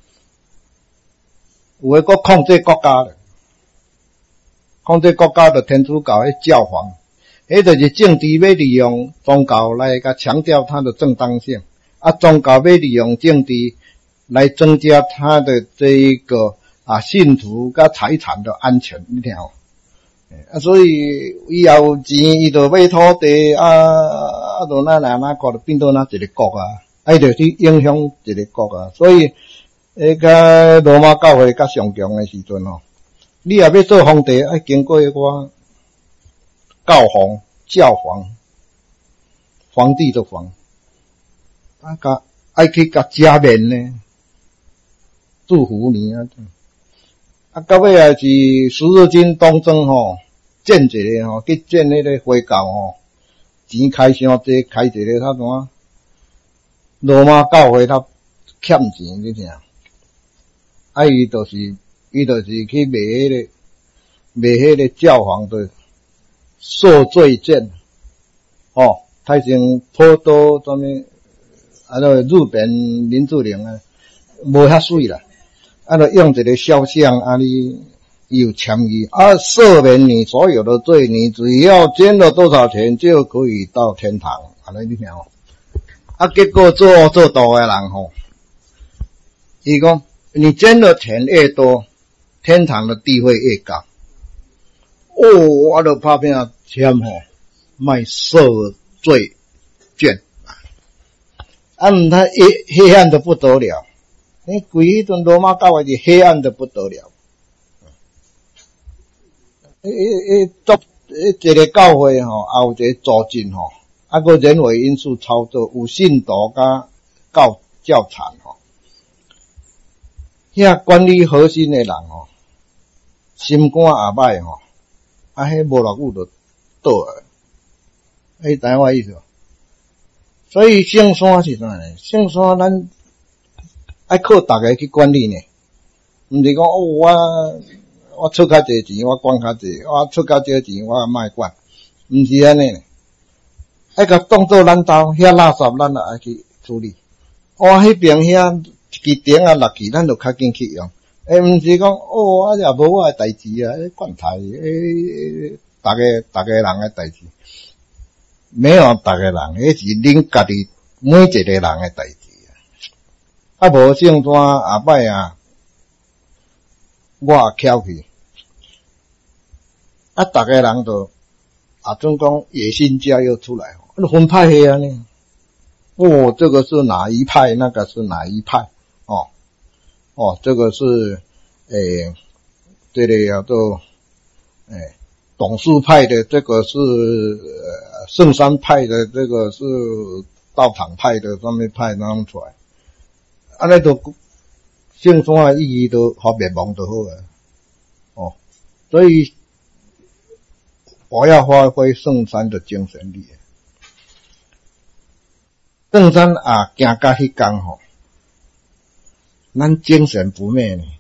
有诶，佫控制国家咧，控制国家就天主教迄教皇，迄就是政治要利用宗教来甲强调它的正当性，啊，宗教要利用政治来增加它的这一个啊信徒甲财产的安全，你听哦。啊，所以伊也有钱，伊就买土地啊，啊，就那那那个就变到那一个国啊，啊，伊就去影响一个国啊。所以，迄个罗马教会较上强的时阵吼，你也要做皇帝，爱经过我教皇、教皇、皇帝就皇，啊，甲爱去甲加冕呢，祝福你啊。啊，到尾也是十字军东征吼，建一个吼，去建迄个回教吼，钱开伤济，开一个他怎啊？罗马教会他欠钱，你听？啊，伊就是伊就是去卖迄个卖迄个教皇的受罪券，哦，太成颇多什么，啊，那日本林志玲啊，无遐水啦。啊，就用一个肖像，啊，你有强义啊，赦免你所有的罪，你只要捐了多少钱就可以到天堂。安尼你听哦。啊，结果做做道的人吼，伊讲你捐的钱越多，天堂的地位越高。哦，我就拍拼啊签吼，卖赦罪券。啊，毋他黑黑暗的不得了，你规迄阵罗马教会是黑暗的不得了。诶诶诶，做诶一个教会吼，也有一个组织吼，啊个人为因素操作，有信徒甲教教产吼，遐管理核心的人吼，心肝也歹吼，啊迄无偌久就倒了，你知我意思无？所以圣山是啥呢？圣山咱爱靠大家去管理呢，毋是讲哦我我出较济钱，我管较济，我出较少钱，我莫管，毋是安尼呢。爱甲当作咱兜遐垃圾，咱也爱去处理。哇，迄边遐一支电啊落去，咱就较紧去用。诶，毋是讲哦，啊也无我诶代志啊，诶，管他诶，逐个逐个人诶代志。没有逐个人，迄是恁家己每一个人诶代志啊。啊，无圣山下摆啊，我也翘去，啊，逐个人都啊，总讲野心家又出来，分派系安尼。哦，这个是哪一派，那个是哪一派？哦，哦，这个是诶，这个叫做诶。董事派的，这个是呃圣山派的，这个是道场派的，什么派弄出来，安尼都圣山的意义都好灭亡就好了。哦，所以我要发挥圣山的精神力。圣山啊，行到迄天吼，咱精神不灭呢。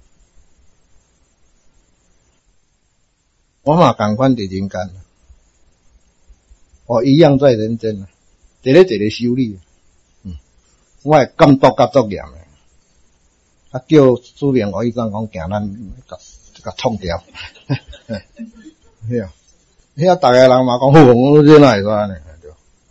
我嘛同款伫人间，我一样在人间啊，一个一个修理。嗯，我会监督甲作业诶，啊叫主任我医生讲行咱甲甲创掉，嘿啊，遐逐个人嘛讲好，我这哪会煞呢？对，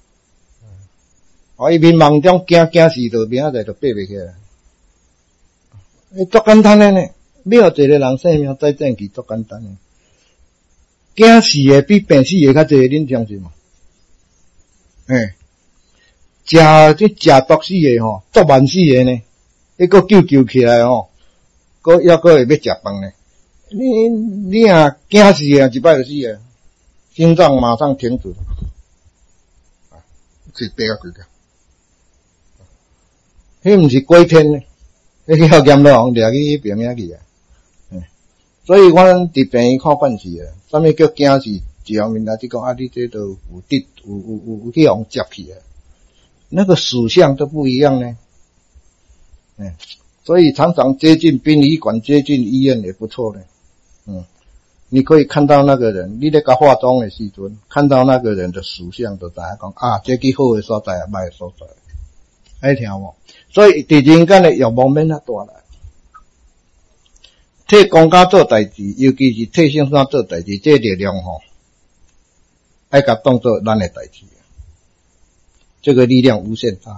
我一面梦中惊惊死着，明仔载就爬袂起来。诶，足简单诶呢，了一个人生命再争取足简单诶。惊死的比病死的较济，恁相信吗？诶，食这食毒死的吼，足万死的呢，迄个救救起来吼，个抑个会要食饭呢。你你啊惊死的，一摆就死的，心脏马上停止，啊，是跌啊规个。迄毋是过天呢，迄叫阎罗王掠去迄边遐去啊。所以阮伫病院看惯势啊，啥物叫惊死？一方面来就讲啊，你这都有滴有有有有去互接去啊，那个属相都不一样呢。嗯，所以常常接近殡仪馆、接近医院也不错呢。嗯，你可以看到那个人，你咧甲化妆的时阵，看到那个人的属相，就知影讲啊，这个好的所在，歹的所在，爱听无？所以伫人间的欲望免遐大啦。替公家做代志，尤其是替圣山做代志，这力量吼，爱甲当做咱的代志，这个力量无限大。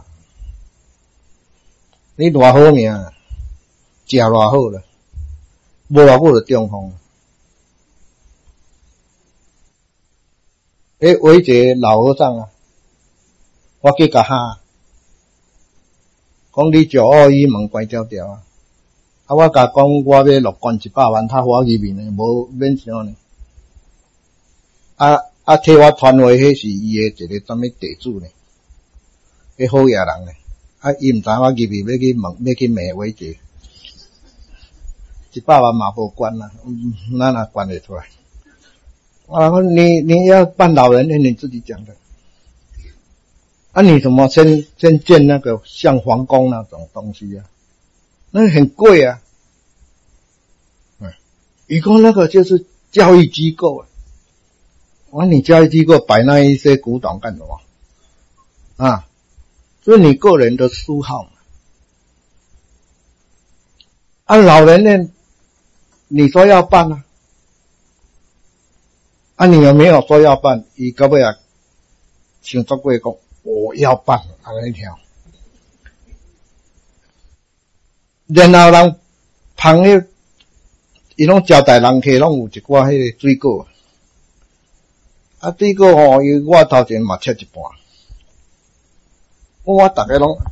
你偌好命，食偌好了，无偌久就中风。诶，有一个老和尚啊，我去甲哈，讲你九二一门关条条啊。啊，我甲讲，我要落关一百万，他花几面呢，无免啥呢。啊啊，替我传话，迄是伊的一个什么地主呢？迄好野人呢？啊，伊毋知我入去要去问，要去骂话者，一百万嘛无关啦，嗯，哪哪关得出来？啊，你你要办老人，你自己讲的。啊，你怎么先先建那个像皇宫那种东西啊？那很贵啊，嗯，一共那个就是教育机构啊，完你教育机构摆那一些古董干什么？啊，是你个人的嗜好嘛。啊，老人呢， 你说要办啊？啊，你有没有说要办？伊到尾啊，想做过讲我要办，安尼听。然后人旁迄，伊拢招待人客，拢有一寡迄个水果。啊，水果吼，伊我头前嘛切一半，我逐个拢，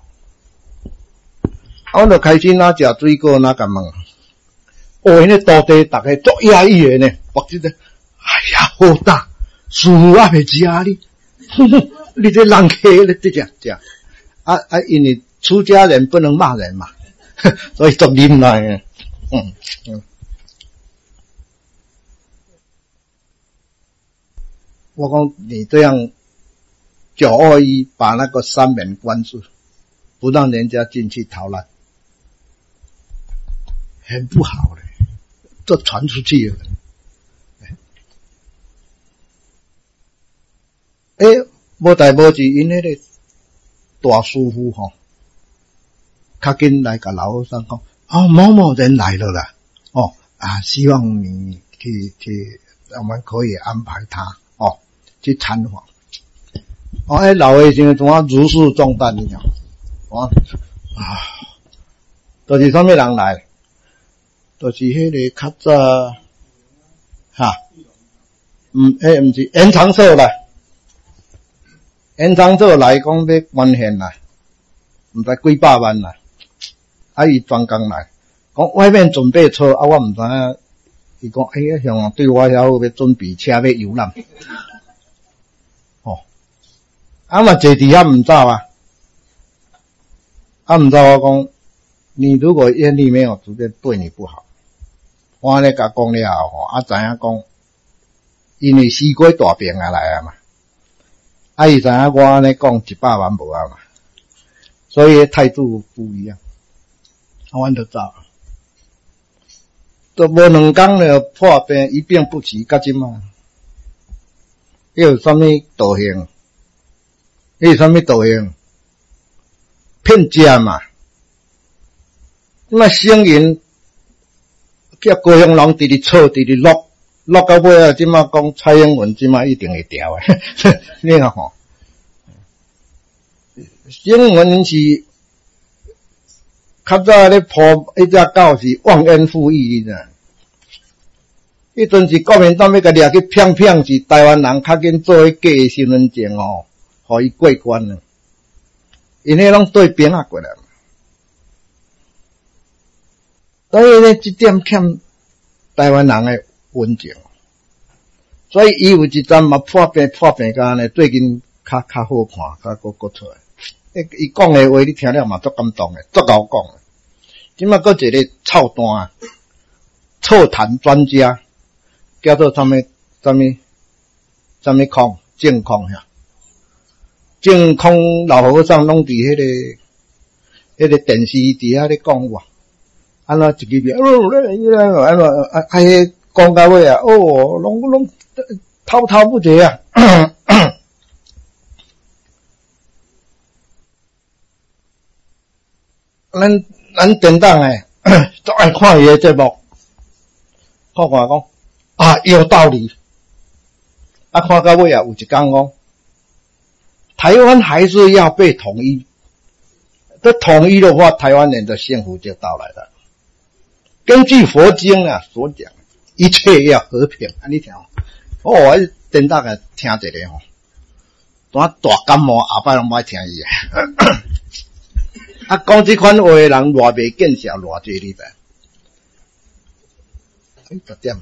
我就开始哪食水果哪甲问，哦，因个土地逐个足压抑的呢，目睭的，哎呀，好大，树还袂食你，哼哼，你这人客咧这只只，啊啊，因为出家人不能骂人嘛，所以足忍耐的，嗯嗯。我讲你这样九二一把那个山门关住，不让人家进去逃难，很不好的，这传出去了。诶，无代无志，因迄个大师傅吼，较紧来甲老和尚讲，哦，某某人来了啦，哦啊，希望你去去，我们可以安排他。去参访，哦，迄老和尚怎啊如释重担，你讲，啊啊，都、就是啥物人来？都、就是迄个较早，哈，嗯，诶，毋是延长寿来，延长寿来讲要捐献来，毋知几百万来，啊，伊专工来，讲外面准备车，啊，我毋知影，伊讲，哎呀，像对我遐要准备车要游览。啊嘛坐伫遐毋走啊，啊毋走我讲，你如果眼里没有主见，对你不好。我安尼甲讲了后吼，啊知影讲，因为西瓜大病啊来啊嘛，啊伊知影我安尼讲一百万无啊嘛，所以态度不一样，啊阮就走，都无两工了破病，一病不起，到即嘛，又有啥物道行？迄是啥物道行？骗食嘛！那声音叫高雄人直直吵，直直落落到尾啊！即马讲蔡英文，即马一定会调诶。你看吼，新闻是较早咧铺一只狗是忘恩负义的，迄阵是国民党要甲掠去骗骗，是台湾人较紧做迄假诶身份证哦。互伊过关了，因迄拢对边仔过来嘛。所以呢，这点欠台湾人的温情，所以伊有一阵嘛破病破病甲安尼，最近较较好看，较搁搁出来。伊讲的话你听了嘛足感动的，足够讲的。即摆搁一个操蛋臭谈专家，叫做啥物啥物啥物康健康呀。健康老和尚拢伫迄个迄个电视底下咧讲话，安怎一个哦，安怎啊啊迄讲到尾啊，哦，拢拢滔滔不绝啊。咱咱电档诶，都爱看伊诶节目，看看讲啊有道理，啊看到尾啊有一讲讲。台湾还是要被统一，这统一的话，台湾人的幸福就到来了。根据佛经啊所讲，一切要和平。啊，你听，哦，我等大家听一个吼，当大感冒后摆拢唔爱听伊诶。啊，讲这款话的人偌袂见识，偌济你知？哎，十点。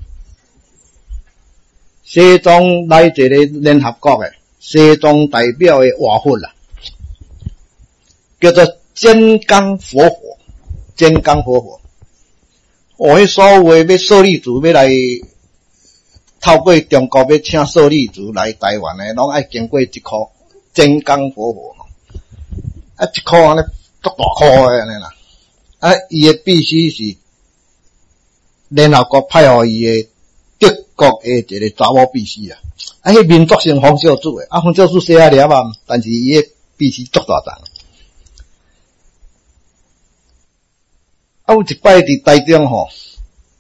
西藏来一个联合国诶。西藏代表的活佛啦，叫做金刚佛火，金刚佛火。哦，迄所谓要舍利子要来透过中国要请舍利子来台湾的，拢爱经过一颗金刚佛火。啊，一颗安尼足大颗的安尼啦。啊，伊的必须是联合国派互伊的德国的一个查某必须啊。啊，迄民族性方少主诶，啊，方少主小啊粒啊，但是伊诶必须足大张。啊，有一摆伫台中吼，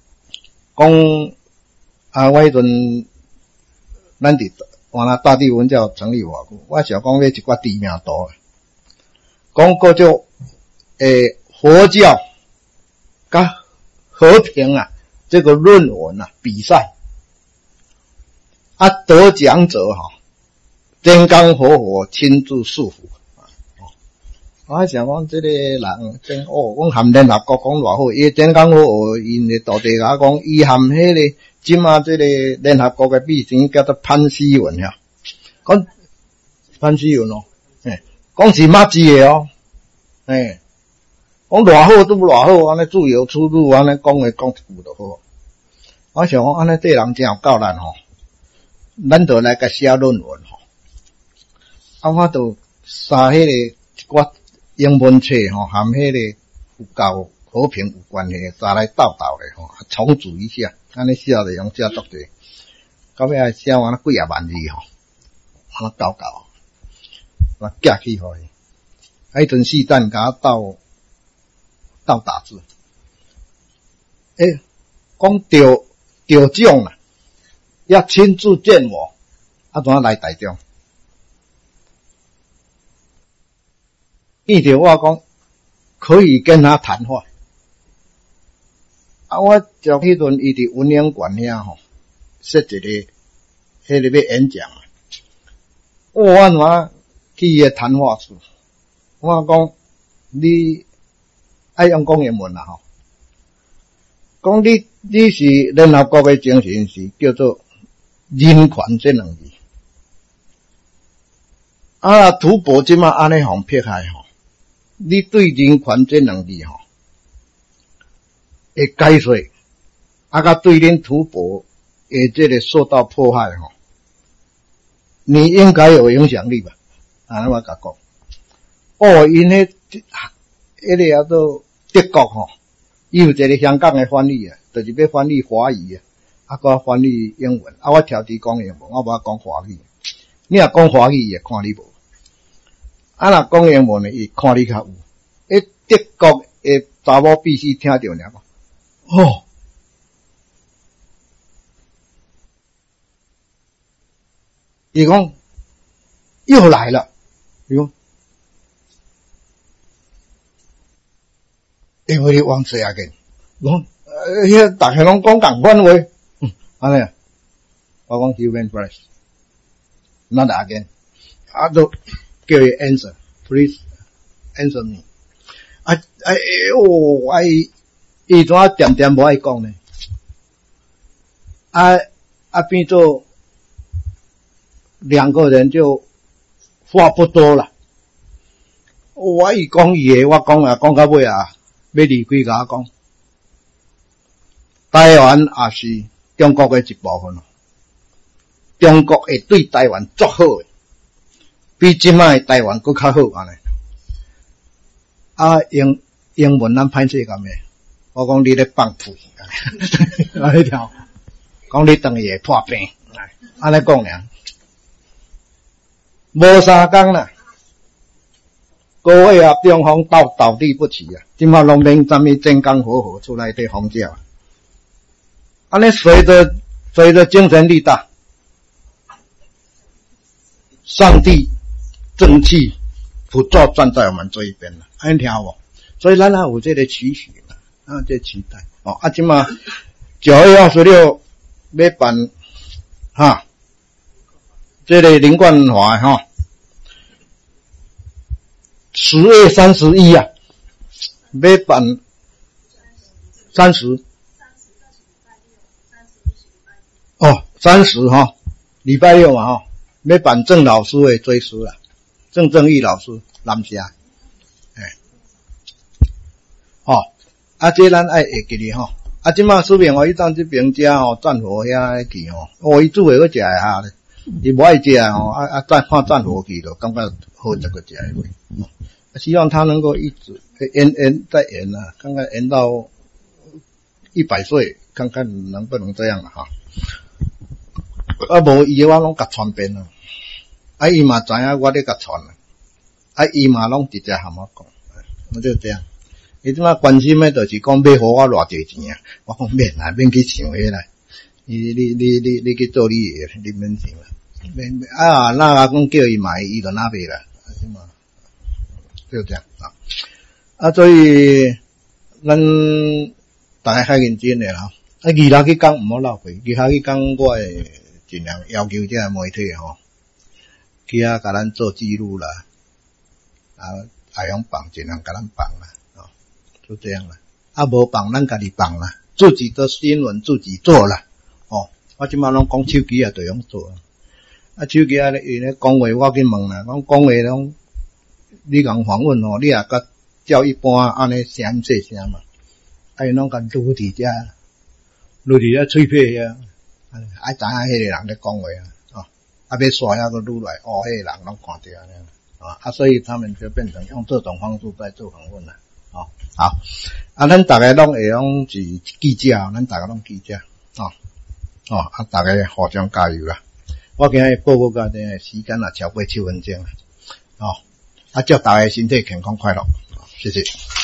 讲啊，我迄阵咱伫换那大地文教成立偌久，我想讲要一寡知名度，讲各种诶佛教甲和平啊这个论文啊比赛啊得奖者哈，真刚活活亲自束缚。我想讲这个人真哦，阮含联合国讲偌好，伊真刚好学因的道地甲讲，伊含迄个即马这个联合国的秘书叫做潘希文呀，讲潘希文哦，诶，讲是马子的哦，诶，讲偌好都偌好，安尼自由出入，安尼讲的讲一句就好。我想讲安尼对人真有够难吼，咱就来甲写论文吼，啊，我就杀迄个一寡英文册吼，含迄个有教和平有关系，再来斗斗咧吼，重组一下，安尼写就用写足济，到尾写完几啊万字吼，安尼搞搞，我寄去互伊，迄阵四蛋甲斗斗打字，诶，讲得得奖啦，要亲自见我，啊，怎来台中？见着我讲可以跟他谈话，啊，我就迄阵伊伫文英馆遐吼，设一个迄个要演讲啊，我怎么去伊个谈话处？我讲你爱用讲英文啦吼，讲你你是联合国的精神是叫做人权这两字，啊，土博即马安尼互撇开吼。你对人权这两字吼，会解说，啊，甲对恁土博诶这个受到迫害吼，你应该有影响力吧？安尼我甲讲，哦，因迄迄个叫做德国吼，伊有一个香港诶翻译啊，就是要翻译华语啊，啊，搁翻译英文，啊，我挑剔讲英文，我无讲华语，你若讲华语，伊会看你无。啊，若讲英文呢，伊看你较有。诶，德国诶查某必须听着尔嘛。哦，伊讲又来了，伊讲，因为你往谁啊？个，讲，呃，迄大家拢讲共款话，嗯，安尼，我讲 human breast，not again， 啊，都叫伊 answer。Please answer me. 啊啊哦，啊伊伊怎啊点点无爱讲呢？啊啊变做两个人就话不多了。我伊讲伊诶，我讲啊，讲到尾啊，要离开甲我讲，台湾也是中国诶一部分，中国会对台湾足好诶。比即摆台湾佫较好安尼，啊英英文咱歹势咁诶，我讲你咧放屁，安尼条，讲你等于会破病，安尼讲尔，无三工啦，高位啊中方倒倒地不起啊，即摆拢免啥物真刚火火出来对方教，安尼随着随着精神力大，上帝。正气不坐站在我们这一边了，安听无？所以咱也有这个期许嘛，啊，这期待哦。啊，即嘛九月二十六要办哈，这个林冠华哈，十月三十一啊，要办三十，哦，三十哈，礼拜六嘛哈，要办郑老师的追思啦。郑正义老师，南下，诶，吼、哦，啊，这咱爱会记哩吼，啊，即马苏明华伊当这边食吼，战火遐去吼，哦，伊煮诶个食会下咧，伊无爱食吼，啊啊，再看战火去咯，感觉好食个食诶味，希望他能够一直延延再延啊，看看延到一百岁，看看能不能这样了哈。啊，无伊我拢甲传遍了。啊，伊嘛知影我咧甲传，啊，伊嘛拢直接和我讲，我就这样。 伊即马关心的就是讲要互我偌济钱啊，我讲免啦，免去想迄啦。你你你你你去做你的，你免想啦。免啊，那讲叫伊买，伊就哪买啦，是嘛？就这样啊。啊，所以咱大家较认真诶啦。啊，其他去讲毋好浪费，其他去讲我会尽量要求这个媒体吼，去遐甲咱做记录啦，啊，海洋放尽量甲咱放啦，啊，就这样啦。啊，无放咱家己放啦，自己的新闻自己做啦，哦，我即马拢讲手机也就用做，啊，手机啊，伊咧讲话我去问啦，讲讲话拢你共访问吼，你也甲照一般安尼声细声嘛，啊，伊拢甲录伫遮。录伫遐嘴皮啊，爱知影迄个人咧讲话啊，哦，啊要刷遐个录来，哦，迄个人拢看着安尼啊，啊，所以他们就变成用这种方式在做访问啦，哦，好，啊，咱大家拢会拢是记者，咱大家拢记者，哦，哦，啊，大家互相加油啦！我今日报告到这时间也超过七分钟啦，哦，啊，祝大家身体健康快乐，谢谢。